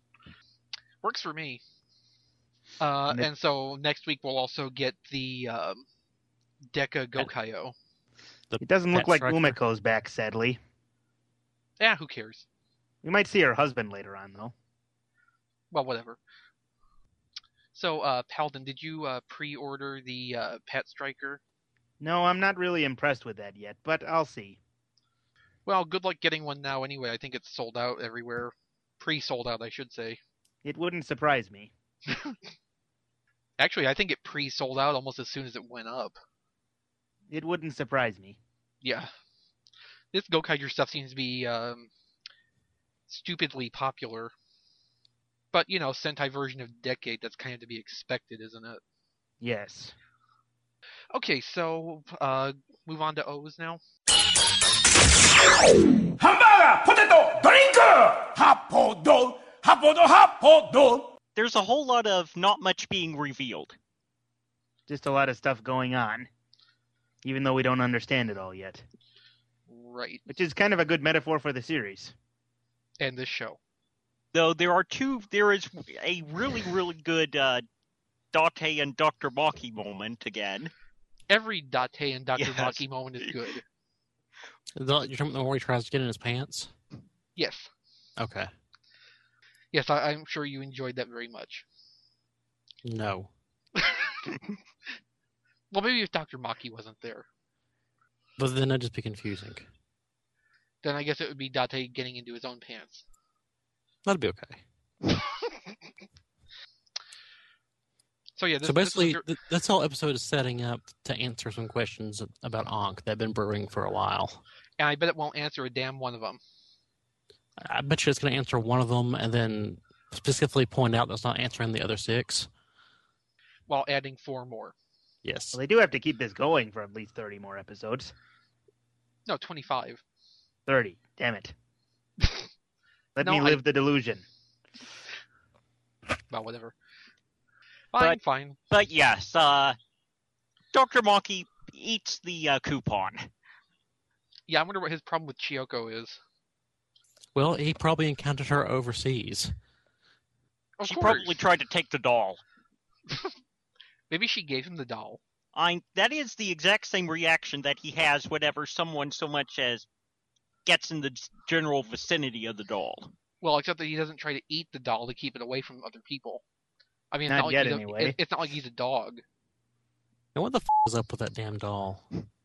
Works for me. Uh, And it- and so next week we'll also get the um, Deca Gokaio. The It doesn't look Pet like Striker. Umiko's back, sadly. Yeah, who cares? We might see her husband later on, though. Well, whatever. So, uh, Paladin, did you uh, pre-order the uh, Pet Striker? No, I'm not really impressed with that yet, but I'll see. Well, good luck getting one now anyway. I think it's sold out everywhere. Pre-sold out, I should say. It wouldn't surprise me. Actually, I think it pre-sold out almost as soon as it went up. It wouldn't surprise me. Yeah. This Gokaiger stuff seems to be um, stupidly popular. But, you know, Sentai version of Decade, that's kind of to be expected, isn't it? Yes. Okay, so, uh, move on to O's now. ハンバーガーポテトドリンクハポドハポドハポド There's a whole lot of not much being revealed. Just a lot of stuff going on, even though we don't understand it all yet. Right. Which is kind of a good metaphor for the series. And this show. Though there are two, there is a really, really good uh, Date and Doctor Maki moment again. Every Date and Doctor Yes. Maki moment is good. The, you're talking about the one where he tries to get in his pants? Yes. Okay. Yes, I, I'm sure you enjoyed that very much. No. Well, maybe if Doctor Maki wasn't there. But then that'd just be confusing. Then I guess it would be Date getting into his own pants. That'd be okay. So yeah, this, so basically, this was your- th- this whole episode is setting up to answer some questions about Ankh that have been brewing for a while. and I bet it won't answer a damn one of them. I bet you it's going to answer one of them and then specifically point out that's not answering the other six. While adding four more. Yes. Well, they do have to keep this going for at least thirty more episodes. No, twenty-five. thirty. Damn it. Let No, me I- live the delusion. Well, whatever. Fine, But- fine. But yes, uh, Doctor Maki eats the uh, coupon. Yeah, I wonder what his problem with Chiyoko is. Well, he probably encountered her overseas. Of She course. probably tried to take the doll. Maybe she gave him the doll. I that is the exact same reaction that he has whenever someone so much as gets in the general vicinity of the doll. Well, except that he doesn't try to eat the doll to keep it away from other people. I mean, it's Not not, like yet, he's a- anyway. it- it's not like he's a dog. And what the f*** is up with that damn doll?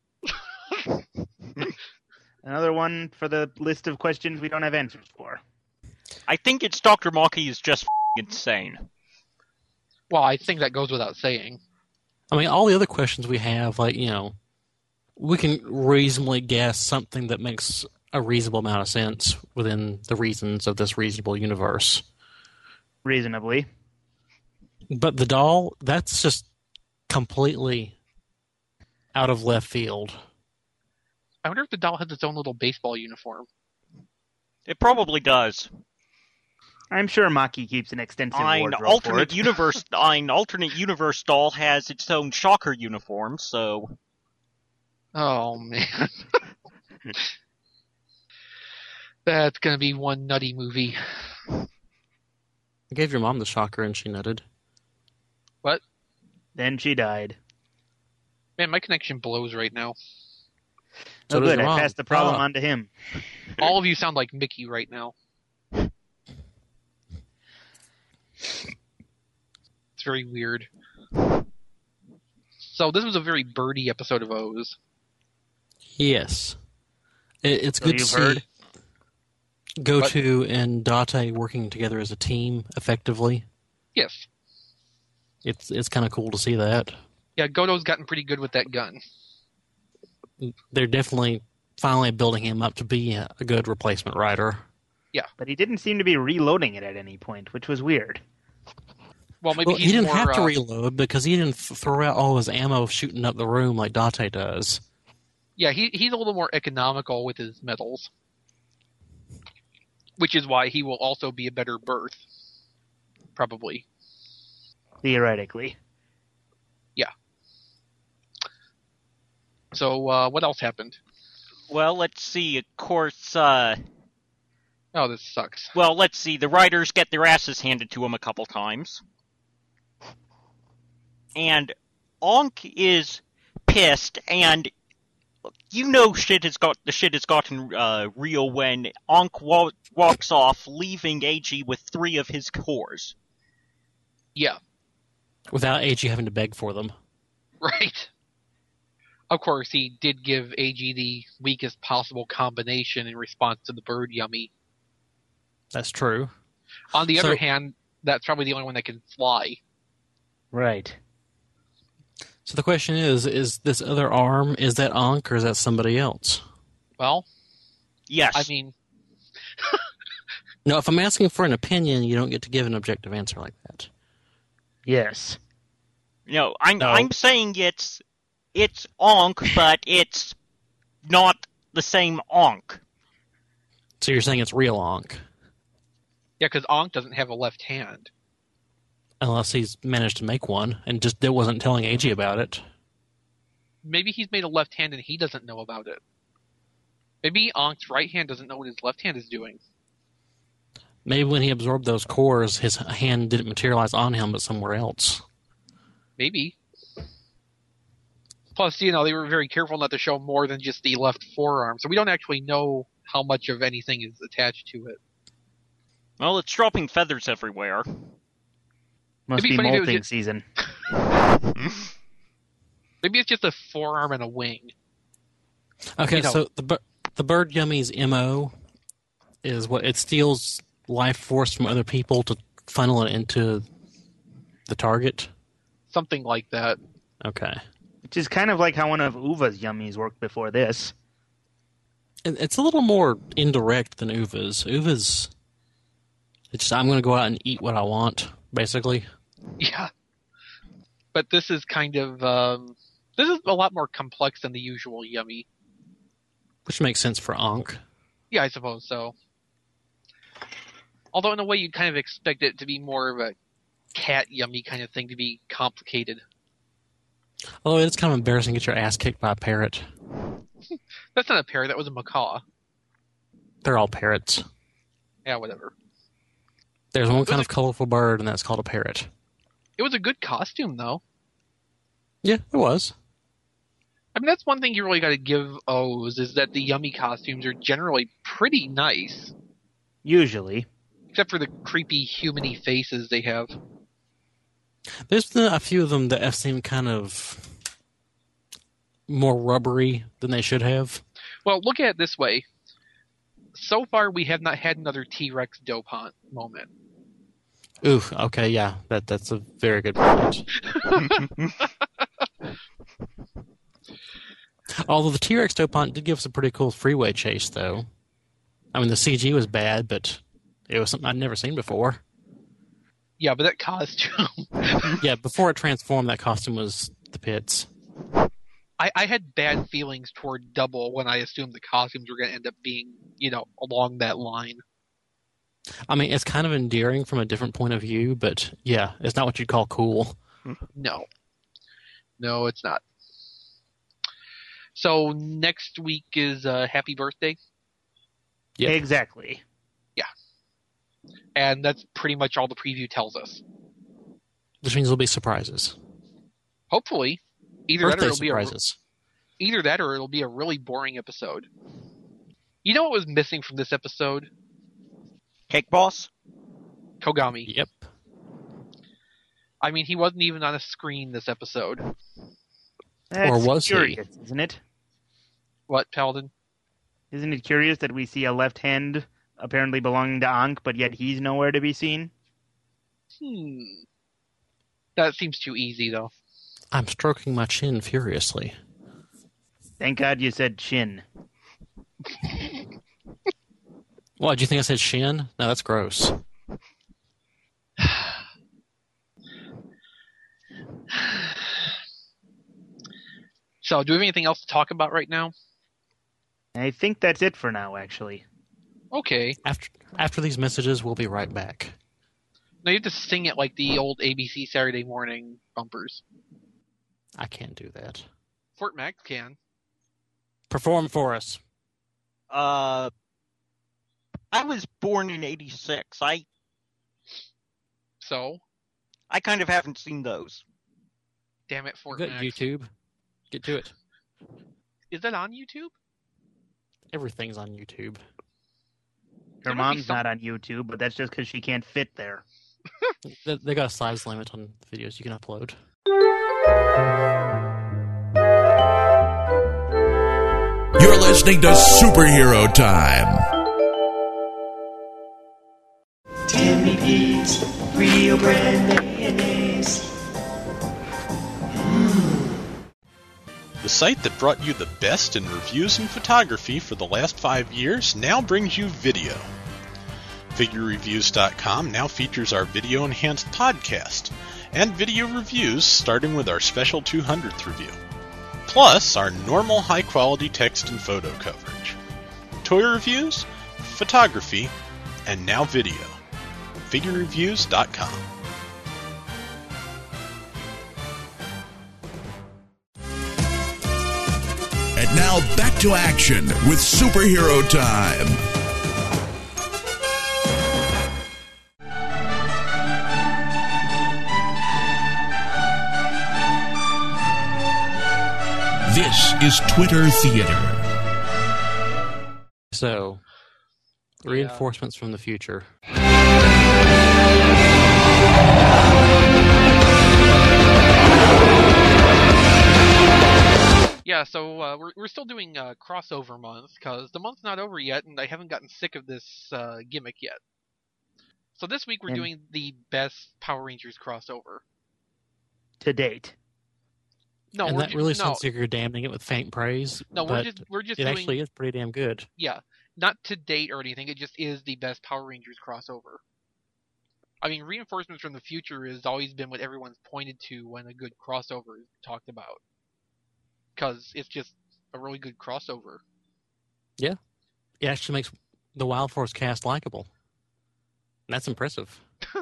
Another one for the list of questions we don't have answers for. I think it's Doctor Maki is just f***ing insane. Well, I think that goes without saying. I mean, all the other questions we have, like, you know, we can reasonably guess something that makes a reasonable amount of sense within the reasons of this reasonable universe. Reasonably. But the doll, that's just completely out of left field. I wonder if the doll has its own little baseball uniform. It probably does. I'm sure Maki keeps an extensive Ein wardrobe for alternate it. universe, Ein alternate universe doll has its own shocker uniform, so Oh, man. That's going to be one nutty movie. I gave your mom the shocker and she nutted. What? Then she died. Man, my connection blows right now. So oh, does good. your I mom. passed the problem Ah. on to him. All of you sound like Mickey right now. It's very weird. So this was a very birdy episode of O's. Yes. It, it's So good to you've see heard? Goto and Date working together as a team effectively. Yes. It's it's kind of cool to see that. Yeah, Goto's gotten pretty good with that gun. They're definitely finally building him up to be a, a good replacement rider. But he didn't seem to be reloading it at any point, which was weird. Well, maybe Well, he's he didn't more, have to uh, reload because he didn't f- throw out all his ammo shooting up the room like Date does. Yeah, he he's a little more economical with his metals. Which is why he will also be a better berth. Probably. Theoretically. So, uh, what else happened? well, let's see. Of course, uh, Oh, this sucks. Well, let's see. The writers get their asses handed to them a couple times. And Ankh is pissed, and you know shit has got the shit has gotten uh, real when Ankh wa- walks off, leaving A G with three of his cores. Yeah. Without A G having to beg for them. Right. Of course, he did give A G the weakest possible combination in response to the bird yummy. That's true. On the So- other hand, that's probably the only one that can fly. Right. So the question is, is this other arm, is that Ankh or is that somebody else? Well, Yes. I mean, No, if I'm asking for an opinion, you don't get to give an objective answer like that. Yes. no, I'm No. I'm saying it's it's Ankh, but it's not the same Ankh. So you're saying it's real Ankh, yeah, because Ankh doesn't have a left hand. unless he's managed to make one and just wasn't telling A G about it. Maybe he's made a left hand and he doesn't know about it. Maybe Ankh's right hand doesn't know what his left hand is doing. Maybe when he absorbed those cores, his hand didn't materialize on him, but somewhere else. Maybe. Plus, you know, they were very careful not to show more than just the left forearm, so we don't actually know how much of anything is attached to it. Well, it's dropping feathers everywhere. Must It'd be be funny if it was molting just- season. Maybe it's just a forearm and a wing. Okay, You know- so the bir- the bird yummy's M O is what it steals life force from other people to funnel it into the target. Something like that. Okay, Which is kind of like how one of Uva's yummies worked before this. It- it's a little more indirect than Uva's. Uva's, it's just, I'm going to go out and eat what I want, basically. Yeah. But this is kind of, um, this is a lot more complex than the usual yummy. Which makes sense for Ankh. Yeah, I suppose so. Although in a way you'd kind of expect it to be more of a cat yummy kind of thing, to be complicated. Although it's kind of embarrassing to get your ass kicked by a parrot. That's not a parrot, that was a macaw. They're all parrots. Yeah, whatever. There's one kind Was of colorful bird, and that's called a parrot. It was a good costume, though. Yeah, it was. I mean, that's one thing you really got to give O's, is that the yummy costumes are generally pretty nice. Usually. Except for the creepy human-y faces they have. There's been a few of them that have seemed kind of more rubbery than they should have. Well, look at it this way. So far, we have not had another T-Rex Dopant moment. Ooh, okay, yeah, that that's a very good point. Although the T-Rex Dopant did give us a pretty cool freeway chase, though. I mean, the C G was bad, but it was something I'd never seen before. Yeah, but that costume... Yeah, before it transformed, that costume was the pits. I, I had bad feelings toward Double when I assumed the costumes were going to end up being, you know, along that line. I mean, it's kind of endearing from a different point of view, but yeah, it's not what you'd call cool. No. No, it's not. So next week is uh, Happy Birthday, Yep. Exactly. and that's pretty much all the preview tells us. Which means there'll be surprises. Hopefully. Either that, or Birthday it'll be a, surprises. either that or it'll be a really boring episode. You know what was missing from this episode? Cake Boss? Kogami. Yep. I mean, he wasn't even on a screen this episode. That's Or was he? curious, isn't it? What, Paladin? Isn't it curious that we see a left hand apparently belonging to Ankh, but yet he's nowhere to be seen? Hmm. That seems too easy, though. I'm stroking my chin furiously. Thank God you said chin. What, do you think I said shin? No, that's gross. So, do we have anything else to talk about right now? I think that's it for now, actually. Okay. After after these messages, we'll be right back. Now you have to sing it like the old A B C Saturday morning bumpers. I can't do that. Fort Mac can. Perform for us. Uh, I was born in eighty-six. I So, I kind of haven't seen those. damn it, Fort Go to Max. YouTube. Get to it. Is that on YouTube? Everything's on YouTube. Her There must be mom's some- not on YouTube, but that's just because she can't fit there. They, they got a size limit on the videos you can upload. You're listening to Superhero Time. Timmy Pete's Real Brand Mayonnaise. The site that brought you the best in reviews and photography for the last five years now brings you video. Figure Reviews dot com now features our video-enhanced podcast and video reviews starting with our special two hundredth review, plus our normal high-quality text and photo coverage. Toy reviews, photography, and now video. Figure Reviews dot com. And now back to action with Superhero Time. This is Twitter Theater. So, reinforcements from the future. Yeah, so uh, we're we're still doing uh, crossover month because the month's not over yet, and I haven't gotten sick of this uh, gimmick yet. So this week we're And- doing the best Power Rangers crossover. To date. No, and we're that ju- really no, sounds like you're damning it with faint praise. no, we're but just we're just it doing actually is pretty damn good. yeah, not to date or anything. It just is the best Power Rangers crossover. I mean, reinforcements from the future has always been what everyone's pointed to when a good crossover is talked about, because it's just a really good crossover. It actually makes the Wild Force cast likable. And that's impressive.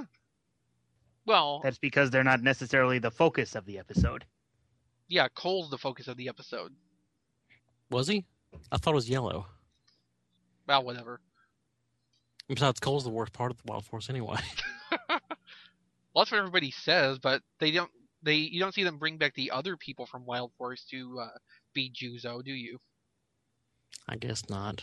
Well, That's because they're not necessarily the focus of the episode. yeah, Cole's the focus of the episode. Was he? I thought it was Yellow. Well, whatever. Besides, Cole's the worst part of the Wild Force anyway. Well, that's what everybody says, but they don't. They you don't see them bring back the other people from Wild Force to uh, be Juzo, do you? I guess not.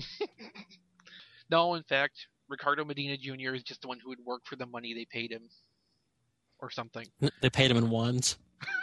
No, in fact, Ricardo Medina Junior is just the one who would work for the money they paid him, or something. They paid him in ones.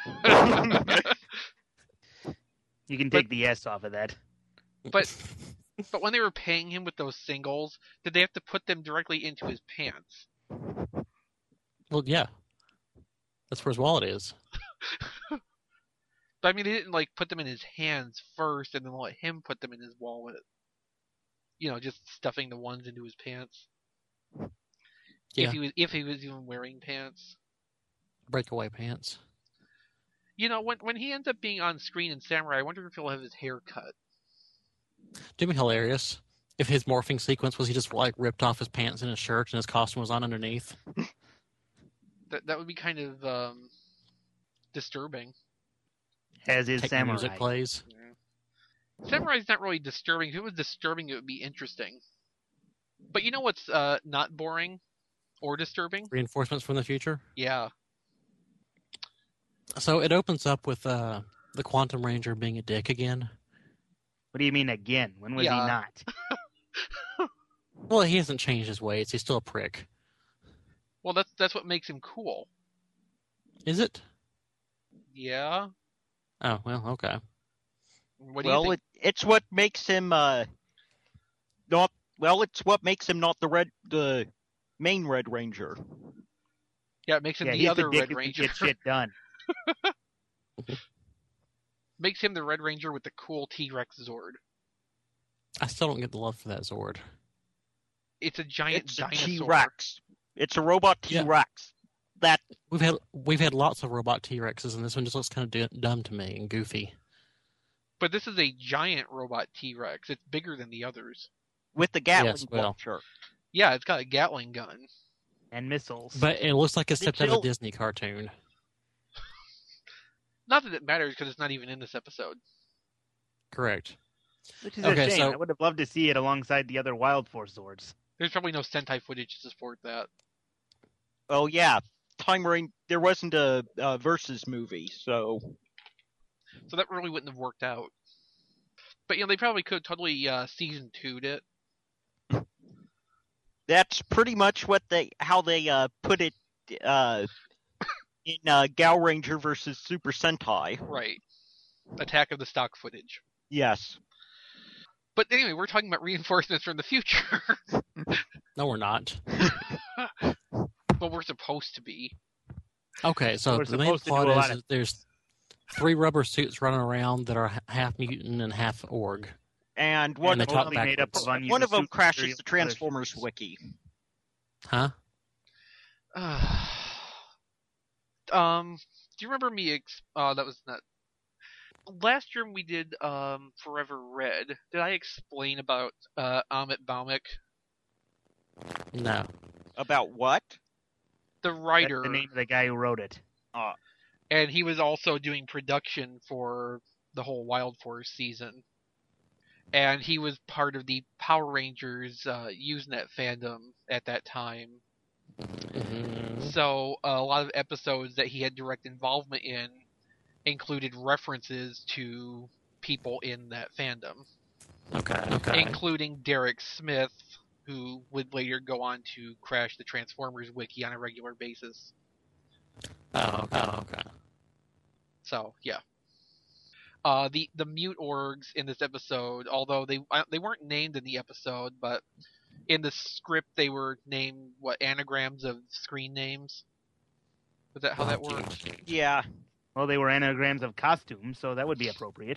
You can take the S off of that. But but when they were paying him with those singles, did they have to put them directly into his pants? Well, yeah. That's where his wallet is. But I mean, they didn't like put them in his hands first and then let him put them in his wallet. You know, just stuffing the ones into his pants. Yeah. If he was if he was even wearing pants. Breakaway pants. You know, when when he ends up being on screen in Samurai, I wonder if he'll have his hair cut. It'd be hilarious if his morphing sequence was he just like ripped off his pants and his shirt and his costume was on underneath. That that would be kind of um, disturbing. As is Techno Samurai. music plays. Yeah. Samurai's not really disturbing. If it was disturbing, it would be interesting. But you know what's uh, not boring or disturbing? Reinforcements from the future. Yeah. So it opens up with uh, the Quantum Ranger being a dick again. What do you mean again? When was Yeah. he not? Well, he hasn't changed his ways. He's still a prick. Well, that's that's what makes him cool. Is it? Yeah. Oh, well, okay. What do you well, think? it, it's what makes him uh not well. It's what makes him not the red the main Red Ranger. Yeah, it makes him Yeah, the he's other the dick Red who can Ranger. get shit done. Makes him the Red Ranger with the cool T-Rex Zord. I still don't get the love for that Zord. It's a giant It's a dinosaur. T-Rex. It's a robot Yeah. T-Rex. That We've had we've had lots of robot T-Rexes, and this one just looks kind of d- dumb to me and goofy. But this is a giant robot T-Rex. It's bigger than the others. with the Gatling Yes, well. launcher. Yeah, it's got a Gatling gun. And missiles. But it looks like it's They stepped out of kill- a Disney cartoon. Not that it matters because it's not even in this episode. Correct. Which is Okay, a shame. so- I would have loved to see it alongside the other Wild Force Zords. There's probably no Sentai footage to support that. Oh yeah, Time Rain. There wasn't a uh, versus movie, so So that really wouldn't have worked out. But, you know, they probably could have totally uh, season two'd it. that's pretty much what they how they uh, put it uh, in uh, Gal Ranger versus Super Sentai. Right. Attack of the stock footage. Yes. But anyway, we're talking about reinforcements from the future. No, we're not. Well, we're supposed to be. Okay, so We're the main supposed to do plot a is lot of- that there's three rubber suits running around that are h- half mutant and half org. And one And they of talk them, made up backwards. of unused one of them suit crashes material the for other Transformers ships. wiki. Huh? um, do you remember me? Ex- uh, that was not. Last year when we did um Forever Red, did I explain about uh Amit Baumick, No. About what? the That's writer, the name of the guy who wrote it. and he was also doing production for the whole Wild Force season, and he was part of the Power Rangers uh, Usenet fandom at that time. Mhm. So uh, a lot of episodes that he had direct involvement in included references to people in that fandom, Okay, okay. including Derek Smith, who would later go on to crash the Transformers wiki on a regular basis. Oh, okay, okay. So yeah. Uh, the the mute orgs in this episode, although they uh, they weren't named in the episode, but in the script they were named what anagrams of screen names. Is that how that Oh, works? cute. Yeah. Well, they were anagrams of costumes, so that would be appropriate.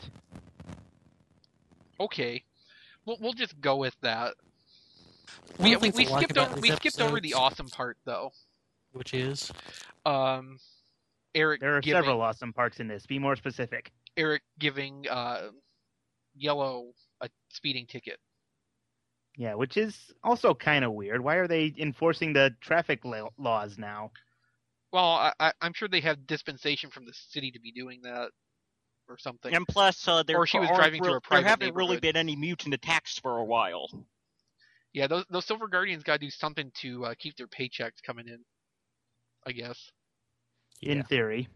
Okay, we'll we'll just go with that. One We, of the things we I like skipped about over these we skipped over the episodes- awesome part though. Which is? Um, Eric There are giving, several awesome parts in this. Be more specific. Eric giving uh, Yellow a speeding ticket. Yeah, which is also kind of weird. Why are they enforcing the traffic la- laws now? Well, I, I, I'm sure they have dispensation from the city to be doing that, or something. And plus, uh, there Or she was aren't driving through real- a private there haven't really neighborhood. been any mutant attacks for a while. Yeah, those those Silver Guardians got to do something to uh, keep their paychecks coming in, I guess. In Yeah. theory.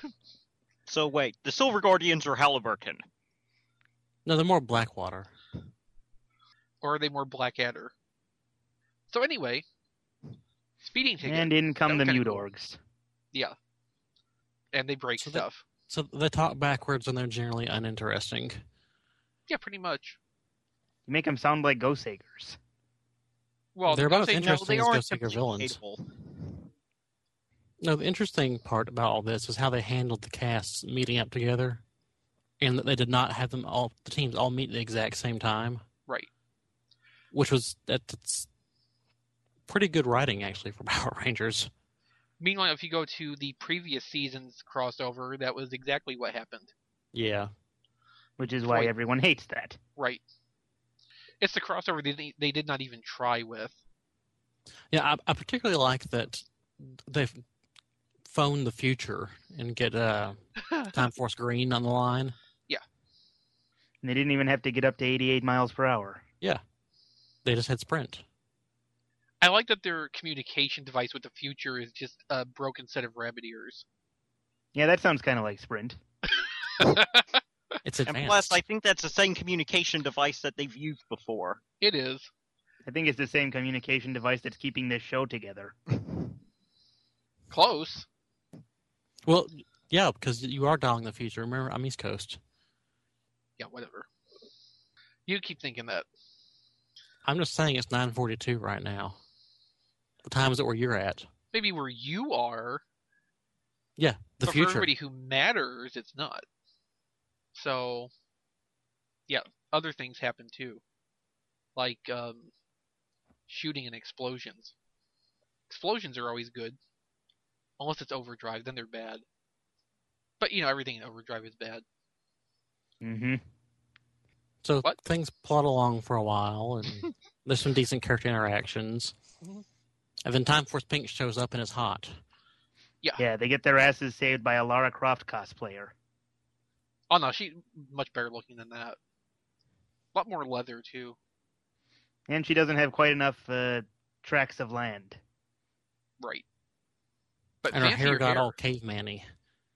So wait, the Silver Guardians are Halliburton. No, they're more Blackwater. Or are they more Blackadder? So anyway, speeding ticket. And in come That the was mute kinda cool. orgs. Yeah. And they break So they- stuff. So they talk backwards and they're generally uninteresting. Yeah, pretty much. You make them sound like Ghost Sagers. Well, They're the about as Ghost Age- interesting no, as they Ghost aren't Seeker villains. capable. No, the interesting part about all this is how they handled the casts meeting up together, and that they did not have them all the teams all meet at the exact same time, Right. which was that's pretty good writing actually for Power Rangers. Meanwhile, if you go to the previous season's crossover, that was exactly what happened. Yeah, Which is why Wait. everyone hates that. Right. It's the crossover they they did not even try with. yeah. I, I particularly like that they phone the future and get uh, Time Force Green on the line. And they didn't even have to get up to eighty-eight miles per hour. They just had Sprint. I like that their communication device with the future is just a broken set of rabbit ears. Yeah, that sounds kind of like Sprint. It's And advanced. plus, I think that's the same communication device that they've used before. It is. I think it's the same communication device that's keeping this show together. Close. Well, yeah, because you are dialing the future. Remember, I'm East Coast. Yeah, whatever. You keep thinking that. I'm just saying it's nine forty-two right now. The time is at where you're at. Maybe where you are, Yeah, the but for future. everybody who matters, it's not. So, yeah, other things happen too. Like um, shooting and explosions. Explosions are always good. Unless it's overdrive, then they're bad. But, you know, everything in overdrive is bad. Mm-hmm. So What? things plot along for a while, and there's some decent character interactions. Mhm. And then Time Force Pink shows up and is hot. Yeah, they get their asses saved by a Lara Croft cosplayer. Oh no, she's much better looking than that. A lot more leather too. And she doesn't have quite enough uh, tracts of land. Right. But And her fancier hair got hair. all caveman-y.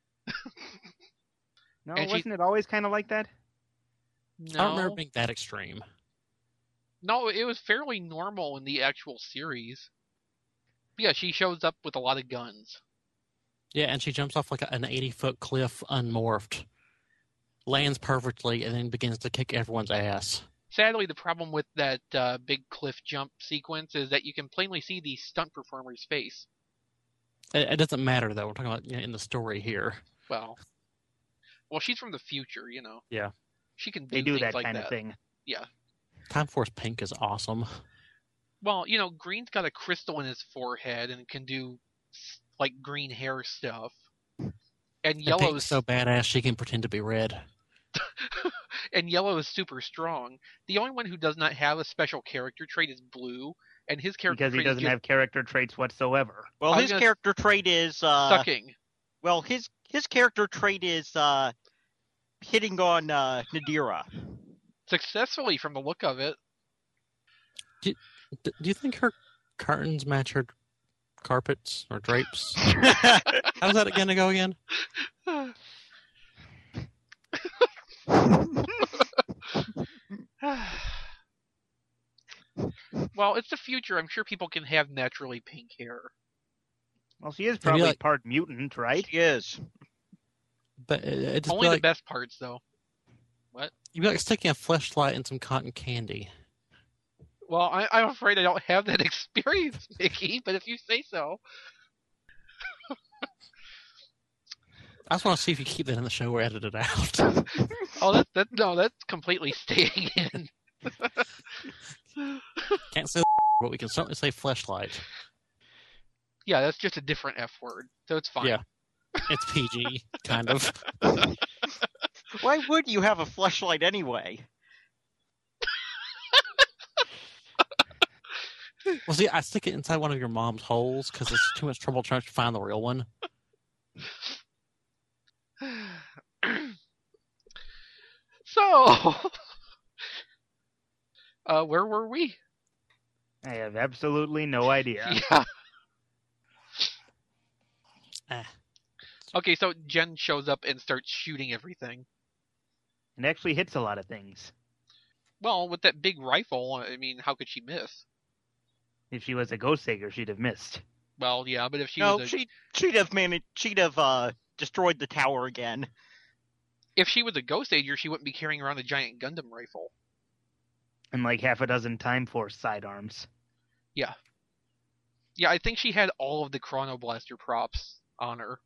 No, And she- wasn't it always kind of like that? No. I don't remember being that extreme. No, it was fairly normal in the actual series. Yeah, she shows up with a lot of guns. Yeah, and she jumps off like an eighty-foot cliff unmorphed, lands perfectly, and then begins to kick everyone's ass. Sadly, the problem with that uh, big cliff jump sequence is that you can plainly see the stunt performer's face. It, it doesn't matter, though. We're talking about, you know, in the story here. Well, well, she's from the future, you know. Yeah. She can do They do things that like kind that. of thing. Yeah. Time Force Pink is awesome. Well, you know, Green's got a crystal in his forehead and can do like green hair stuff. And And Yellow's Pink's so badass she can pretend to be red. and Yellow is super strong. The only one who does not have a special character trait is Blue, and his character Because he trait is doesn't just have character traits whatsoever. Well, I was his gonna- character trait is uh, sucking. well, his his character trait is uh, hitting on uh, Nadira. Successfully from the look of it. D- do you think her curtains match her carpets or drapes? How's that going to go again? Well, it's the future. I'm sure people can have naturally pink hair. Well, she is probably like- part mutant, right? She is. But it, it just Only be the like, best parts, though. What? you'd be like sticking a fleshlight in some cotton candy. Well, I, I'm afraid I don't have that experience, Mickey. But if you say so, I just want to see if you keep that in the show or edit it out. oh, that that no, that's completely staying in. Can't say but we can certainly say fleshlight. Yeah, that's just a different F word, so it's fine. Yeah. It's P G, kind of. Why would you have a fleshlight anyway? Well, see, I stick it inside one of your mom's holes because it's too much trouble trying to find the real one. So, uh, where were we? I have absolutely no idea. Yeah. Ah. Okay, so Jen shows up and starts shooting everything. It actually hits a lot of things. Well, with that big rifle, I mean, how could she miss? If she was a Ghost Sager, she'd have missed. Well, yeah, but if she no, was a, she she'd have managed. She'd have uh, destroyed the tower again. if she was a Ghost Ager, she wouldn't be carrying around a giant Gundam rifle. And like half a dozen Time Force sidearms. Yeah. Yeah, I think she had all of the Chrono Blaster props on her.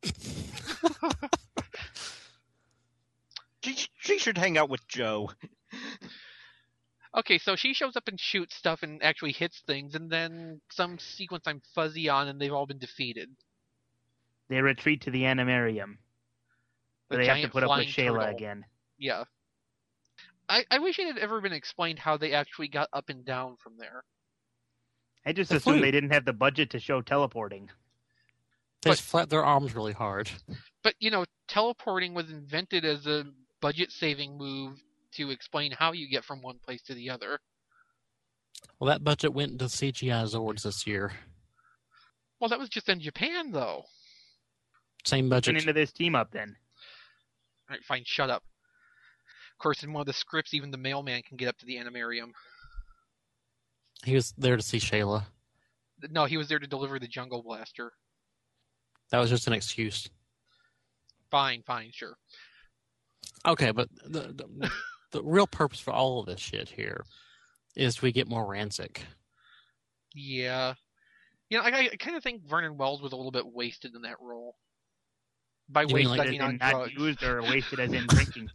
She she should hang out with Joe. Okay, so she shows up and shoots stuff and actually hits things, and then some sequence I'm fuzzy on, and they've all been defeated. They retreat to the Animarium. The But they have to giant put up with flying Shayla turtle. again. Yeah. I, I wish it had ever been explained how they actually got up and down from there. I just The assumed flute. they didn't have the budget to show teleporting. They But- just flap their arms really hard. But, you know, teleporting was invented as a budget-saving move to explain how you get from one place to the other. Well, that budget went into C G I Zords this year. Well, that was just in Japan, though. Same Get budget. into this team up then. All right, fine, shut up. Of course, in one of the scripts, even the mailman can get up to the Animarium. He was there to see Shayla. No, he was there to deliver the Jungle Blaster. That was just an excuse. Fine, fine, sure. Okay, but the, the, the real purpose for all of this shit here is we get more Rancic. Yeah. You know, I, I kind of think Vernon Wells was a little bit wasted in that role. By You mean wasted, like I As mean in on not drugs. used or wasted as in drinking.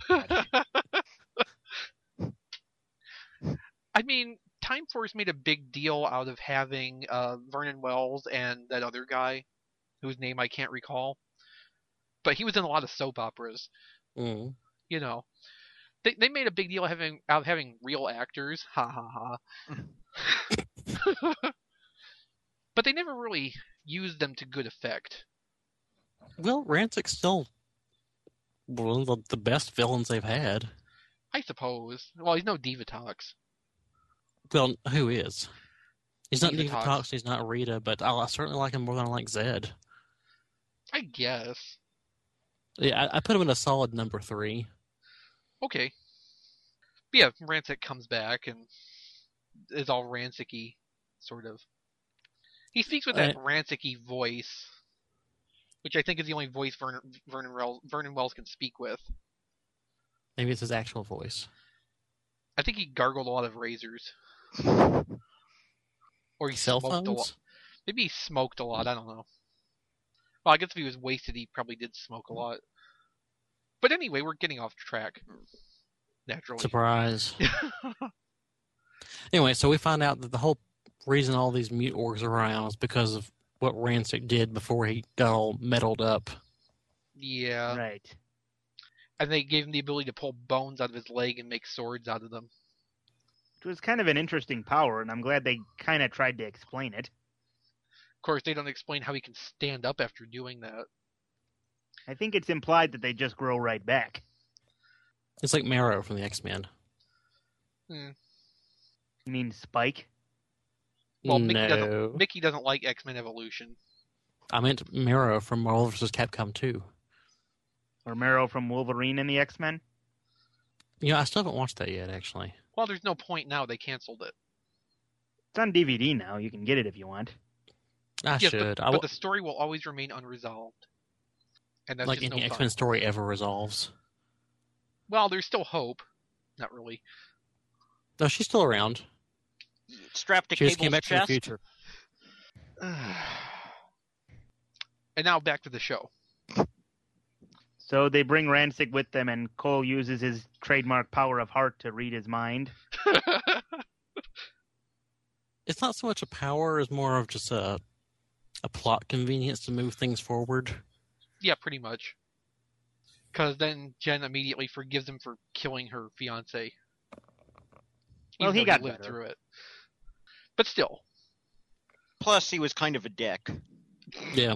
I mean, Time Force made a big deal out of having uh, Vernon Wells and that other guy, whose name I can't recall. But he was in a lot of soap operas. Mm. You know, they they made a big deal of having out of having real actors. Ha ha ha. But they never really used them to good effect. Well, Rancic's still one of the, the best villains they've had. I suppose. Well, he's no Divatox. Well, who is? He's not Divatox. Divatox, he's not Rita, but I, I certainly like him more than I like Zed. I guess. Yeah, I, I put him in a solid number three. Okay. But yeah, Rancic comes back and is all Rancic-y, sort of. He speaks with that Uh, Rancic-y voice, which I think is the only voice Vernon, Vernon, Rel- Vernon Wells can speak with. Maybe it's his actual voice. I think he gargled a lot of razors. Or he Cell smoked a lot. phones? Maybe he smoked a lot, I don't know. Well, I guess if he was wasted, he probably did smoke a lot. But anyway, we're getting off track. Naturally. Surprise. Anyway, so we find out that the whole reason all these mute orgs are around is because of what Rancic did before he got all meddled up. Yeah. Right. And they gave him the ability to pull bones out of his leg and make swords out of them. It was kind of an interesting power, and I'm glad they kind of tried to explain it. Of course, they don't explain how he can stand up after doing that. I think it's implied that they just grow right back. It's like Marrow from the X-Men. Hmm. You mean Spike? Well, Mickey, no. doesn't, Mickey doesn't like X-Men Evolution. I meant Marrow from Marvel versus. Capcom two. Or Marrow from Wolverine and the X-Men? You know, I still haven't watched that yet, actually. Well, there's no point now. They canceled it. It's on D V D now. You can get it if you want. I yes, should. But, I but w- the story will always remain unresolved. And that's like just any no X-Men fun. story ever resolves. Well, there's still hope. Not really. No, she's still around. Strapped to She just Cable's came back chest. from the future. And now back to the show. So they bring Rancic with them, and Cole uses his trademark power of heart to read his mind. It's not so much a power as more of just a a plot convenience to move things forward. Yeah, pretty much. Because then Jen immediately forgives him for killing her fiance. Well, Even he though got lived better. through it. But still. Plus, he was kind of a dick. Yeah.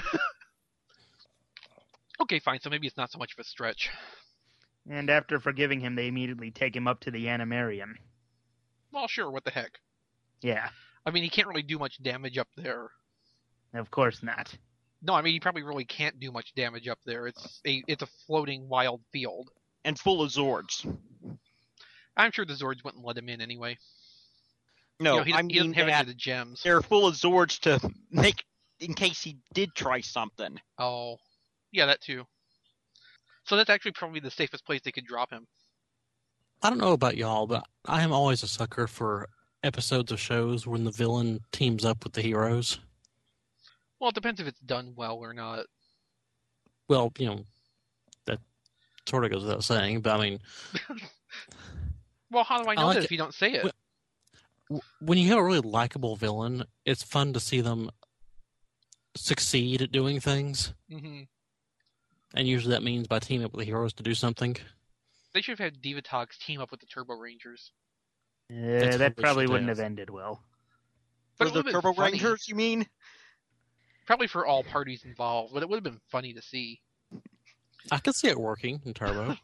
Okay, fine. So maybe it's not so much of a stretch. And after forgiving him, they immediately take him up to the Animarium. Well, sure. What the heck? Yeah, I mean, he can't really do much damage up there. of course not. No, I mean, he probably really can't do much damage up there. It's a it's a floating wild field. And full of Zords. I'm sure the Zords wouldn't let him in anyway. No, You know, he, I doesn't- he doesn't mean have any that of the gems. they're full of Zords to make, in case he did try something. Oh, yeah, that too. So that's actually probably the safest place they could drop him. I don't know about y'all, but I am always a sucker for episodes of shows when the villain teams up with the heroes. Well, it depends if it's done well or not. Well, you know, that sort of goes without saying, but I mean, Well, how do I know like that it. if you don't say it? Well- w- when you have a really likable villain, it's fun to see them succeed at doing things. hmm And usually that means by teaming up with the heroes to do something. They should have had Divatox team up with the Turbo Rangers. Uh, That's that what we probably should wouldn't have. have ended well. But For it the would've been Turbo funny. Rangers, you mean? Probably for all parties involved, but it would have been funny to see. I could see it working in Turbo.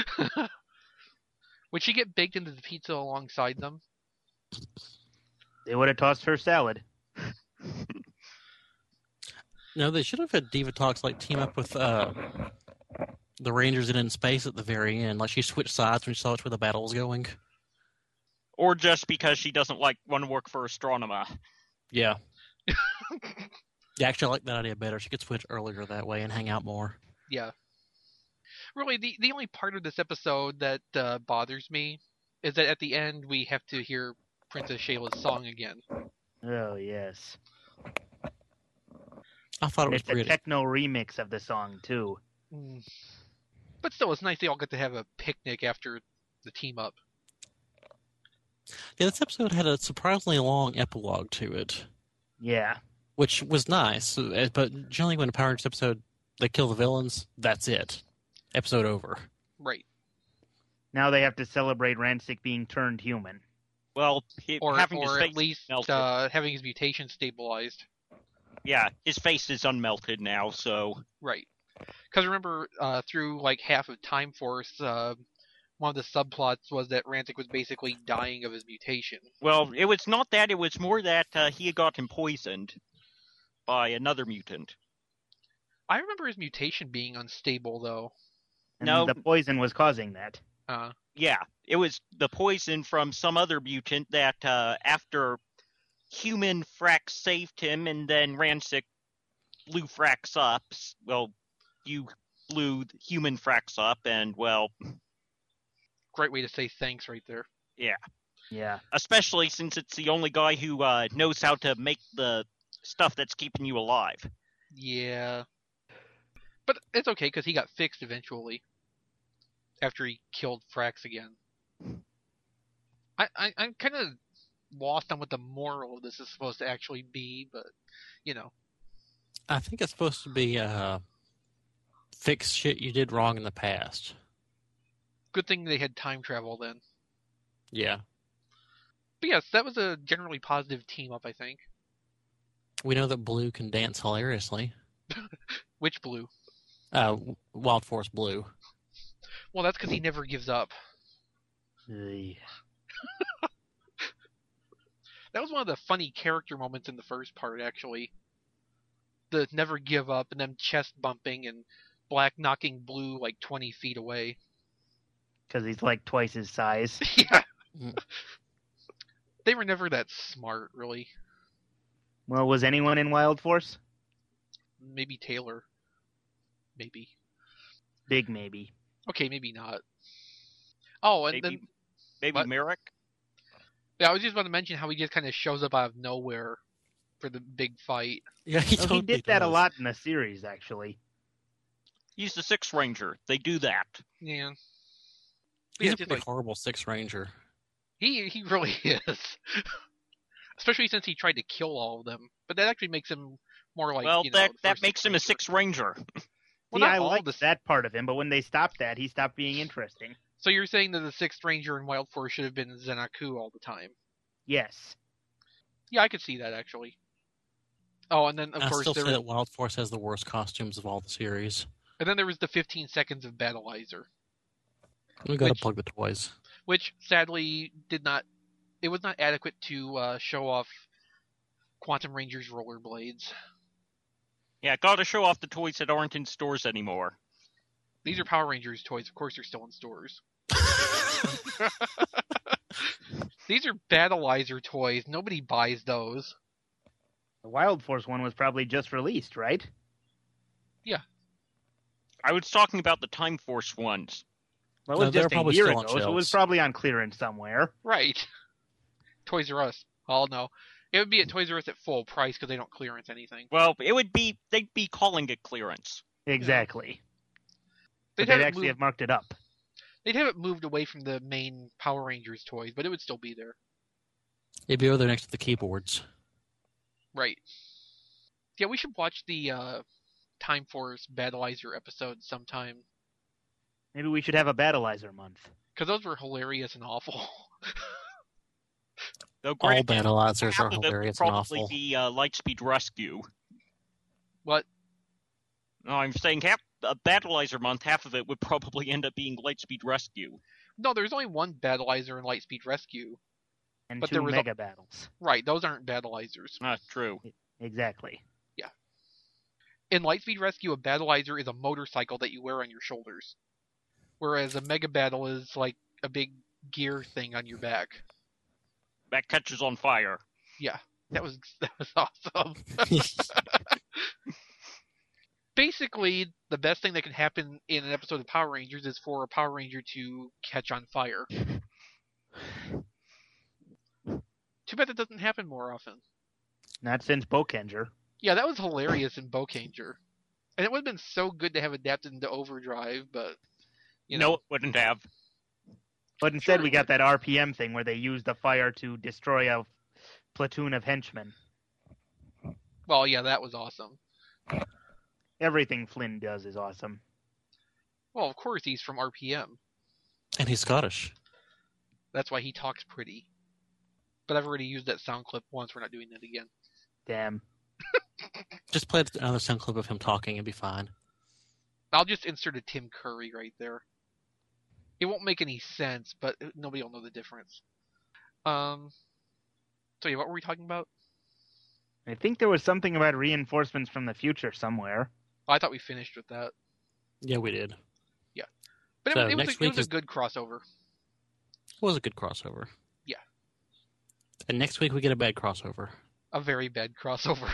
Would she get baked into the pizza alongside them? They would have tossed her salad. No, they should have had Divatox like team up with uh, the Rangers in, in space at the very end. Like she switched sides when she saw which way the battle was going. Or just because she doesn't like want to work for Astronema. Yeah. Yeah, actually, I like that idea better. She could switch earlier that way and hang out more. Yeah. Really, the, the only part of this episode that uh, bothers me is that at the end we have to hear Princess Shayla's song again. Oh, yes. I thought it And was it's a pretty. techno remix of the song, too. Mm. But still, it's nice they all get to have a picnic after the team up. Yeah, this episode had a surprisingly long epilogue to it, Yeah. which was nice. Uh, But generally, when a Power Rangers episode they kill the villains, that's it. Episode over. Right. Now they have to celebrate Rancic being turned human. Well, he, Or, having or his at face least melted. uh, having his mutation stabilized. Yeah, his face is unmelted now, so... Right. Because remember, uh, through like half of Time Force, uh, one of the subplots was that Rancic was basically dying of his mutation. Well, it was not that. It was more that uh, he had gotten poisoned by another mutant. I remember his mutation being unstable, though. And No. the poison was causing that. Uh, Yeah, it was the poison from some other mutant that uh, after human Frax saved him, and then Rancic blew Frax up. Well, you blew human Frax up, and, well, great way to say thanks right there. yeah. Yeah. Especially since it's the only guy who uh, knows how to make the stuff that's keeping you alive. Yeah. But it's okay, because he got fixed eventually. After he killed Frax again. I, I, I'm kind of lost on what the moral of this is supposed to actually be, but, you know. I think it's supposed to be uh, fix shit you did wrong in the past. Good thing they had time travel then. Yeah. But yes, that was a generally positive team up, I think. We know that Blue can dance hilariously. Which Blue? Uh, Wild Force Blue. Well, that's because he never gives up. Ugh. That was one of the funny character moments in the first part, actually. The never give up, and them chest bumping, and Black knocking Blue like twenty feet away. Because he's like twice his size. Yeah. Mm. They were never that smart, really. Well, was anyone in Wild Force? Maybe Taylor. Maybe. Big maybe. Okay, maybe not. Oh, and Maybe, then maybe what? Merrick? yeah, I was just about to mention how he just kind of shows up out of nowhere for the big fight. Yeah, he, Oh, he totally did that a does. lot in the series, actually. He's the Sixth Ranger. They do that. Yeah. He's Yeah, a just pretty like, horrible Six Ranger. he he really is. Especially since he tried to kill all of them. But that actually makes him more like, well, you know, that, the that first makes him a Ranger. Sixth Ranger. Well, See, not I all like the- that part of him, but when they stopped that, he stopped being interesting. So you're saying that the Sixth Ranger in Wild Force should have been Zenaku all the time? Yes. Yeah, I could see that actually. Oh, and then of I course still there say was, that Wild Force has the worst costumes of all the series. and then there was the fifteen seconds of Battleizer, We got to Which- plug the toys. which sadly did not. It was not adequate to uh, show off Quantum Ranger's rollerblades. Yeah, gotta show off the toys that aren't in stores anymore. These are Power Rangers toys. Of course, they're still in stores. These are Battleizer toys. Nobody buys those. The Wild Force one was probably just released, right? I was talking about the Time Force ones. Well, it No, was they're just a probably year still on ago, so it was shelves. probably on clearance somewhere. Right. Toys R Us. Oh no. It would be at Toys R Us at full price because they don't clearance anything. Well, it would be, they'd be calling it clearance. Exactly. But They'd they'd have, it actually moved, have marked it up. they'd have it moved away from the main Power Rangers toys, but it would still be there. It'd be over there next to the keyboards. Right. Yeah, we should watch the uh, Time Force Battleizer episode sometime. Maybe we should have a Battleizer month. Because those were hilarious and awful. Though All granted, Battleizers half are of it would hilarious and probably awful. be uh, Lightspeed Rescue. What? No, I'm saying half a Battleizer month, half of it would probably end up being Lightspeed Rescue. No, there's only one Battleizer in Lightspeed Rescue. And But two there was a- mega battles. Right, those aren't Battleizers. Ah, true. Exactly. In Lightspeed Rescue, a Battleizer is a motorcycle that you wear on your shoulders. Whereas a Mega Battle is like a big gear thing on your back. That catches on fire. Yeah, that was that was awesome. Basically, the best thing that can happen in an episode of Power Rangers is for a Power Ranger to catch on fire. Too bad that doesn't happen more often. Not since Bokenger. Yeah, that was hilarious in Bokanger. And it would have been so good to have adapted into Overdrive, but, you know. No, it wouldn't have. But instead, Sure we it got would. that R P M thing where they used the fire to destroy a platoon of henchmen. Well, yeah, that was awesome. Everything Flynn does is awesome. Well, of course, he's from R P M. And he's Scottish. That's why he talks pretty. But I've already used that sound clip once. We're not doing that again. Damn. Just play another sound clip of him talking and be fine. I'll just insert a Tim Curry right there. It won't make any sense, but nobody will know the difference. Um, so yeah, what were we talking about? I think there was something about reinforcements from the future somewhere. Oh, I thought we finished with that. Yeah, we did. Yeah, but it, So was, it, was, next a, it week was a is- good crossover. It was a good crossover. Yeah. And next week we get a bad crossover. A very bad crossover.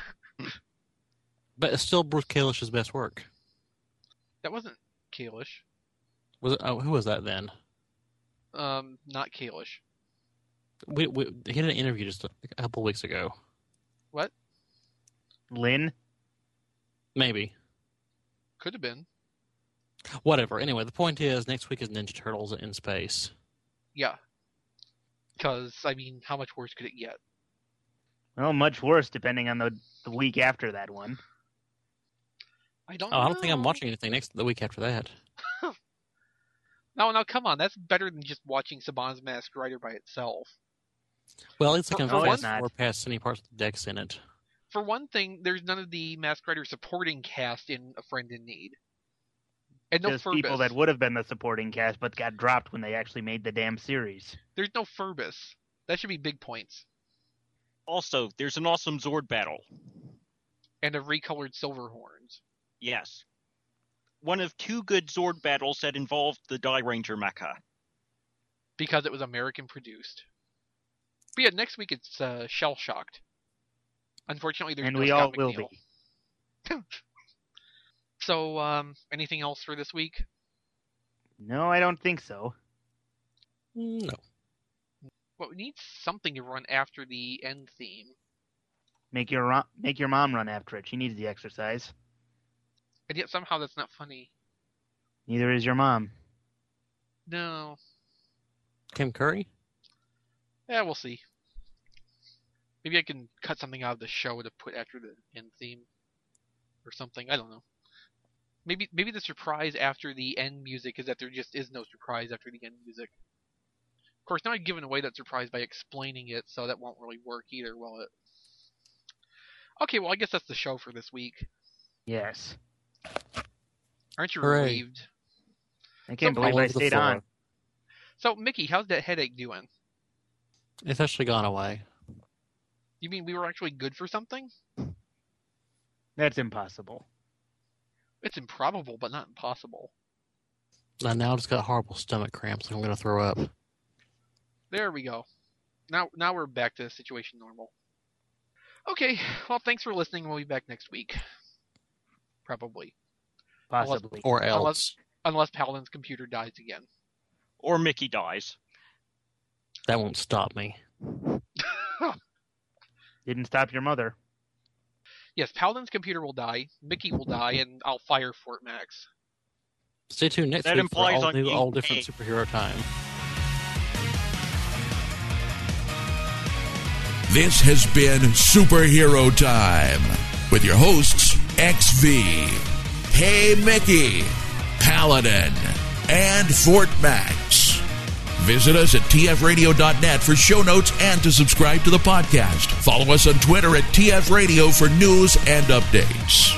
But it's still Bruce Kalish's best work. That wasn't Kalish. Was it, oh, who was that then? Um, not Kalish. We, we he did an interview just a, a couple weeks ago. What? Lynn? Maybe. Could have been. Whatever. Anyway, the point is next week is Ninja Turtles in space. Yeah. Because, I mean, how much worse could it get? Well, much worse depending on the, the week after that one. I don't Oh, know. I don't think I'm watching anything next the week after that. No, no, come on. That's better than just watching Saban's Masked Rider by itself. Well, it's like For- I'm for fast one- forward past any parts of the decks in it. For one thing, there's none of the Masked Rider supporting cast in A Friend in Need. And no Just Furbus. people that would have been the supporting cast but got dropped when they actually made the damn series. There's no Furbus. That should be big points. Also, there's an awesome Zord battle. And a recolored Silverhorns. Yes. One of two good Zord battles that involved the Die Ranger mecha. Because it was American produced. But yeah, next week it's uh, Shell Shocked. Unfortunately, there's And no we Scott all will McNeil. be. So, um, anything else for this week? No, I don't think so. No. Well, we need something to run after the end theme. Make your ro- make your mom run after it. She needs the exercise. And yet somehow that's not funny. Neither is your mom. No. Kim Curry? Yeah, we'll see. Maybe I can cut something out of the show to put after the end theme. Or something. I don't know. Maybe maybe the surprise after the end music is that there just is no surprise after the end music. Of course, now I've given away that surprise by explaining it, so that won't really work either, will it? Okay, well, I guess that's the show for this week. Yes. Aren't you Hooray. relieved? I can't So- believe All I over the stayed floor. on. So, Mickey, how's that headache doing? It's actually gone away. You mean we were actually good for something? That's impossible. It's improbable, but not impossible. I now just got horrible stomach cramps and I'm going to throw up. There we go. Now, now we're back to situation normal. Okay, well, thanks for listening. We'll be back next week. Probably. Possibly. Or else. Unless, unless Paladin's computer dies again. Or Mickey dies. That won't stop me. Didn't stop your mother. Yes, Paladin's computer will die, Mickey will die, and I'll fire Fort Max. Stay tuned next That week for implies all on new, you- all different hey. superhero time. This has been Superhero Time with your hosts, X V, Hey Mickey, Paladin, and Fort Max. Visit us at T F radio dot net for show notes and to subscribe to the podcast. Follow us on Twitter at T F Radio for news and updates.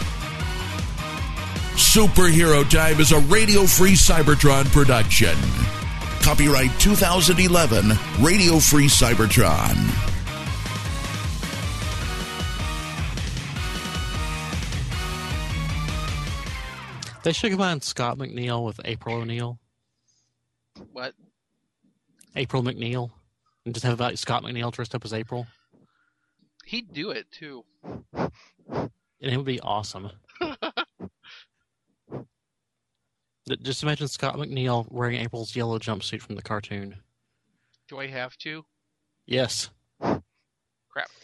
Superhero Time is a Radio Free Cybertron production. Copyright two thousand eleven, Radio Free Cybertron. They should combine Scott McNeil with April O'Neil. What? April McNeil. And just have like Scott McNeil dressed up as April. He'd do it, too. And it would be awesome. Just imagine Scott McNeil wearing April's yellow jumpsuit from the cartoon. Do I have to? Yes. Crap.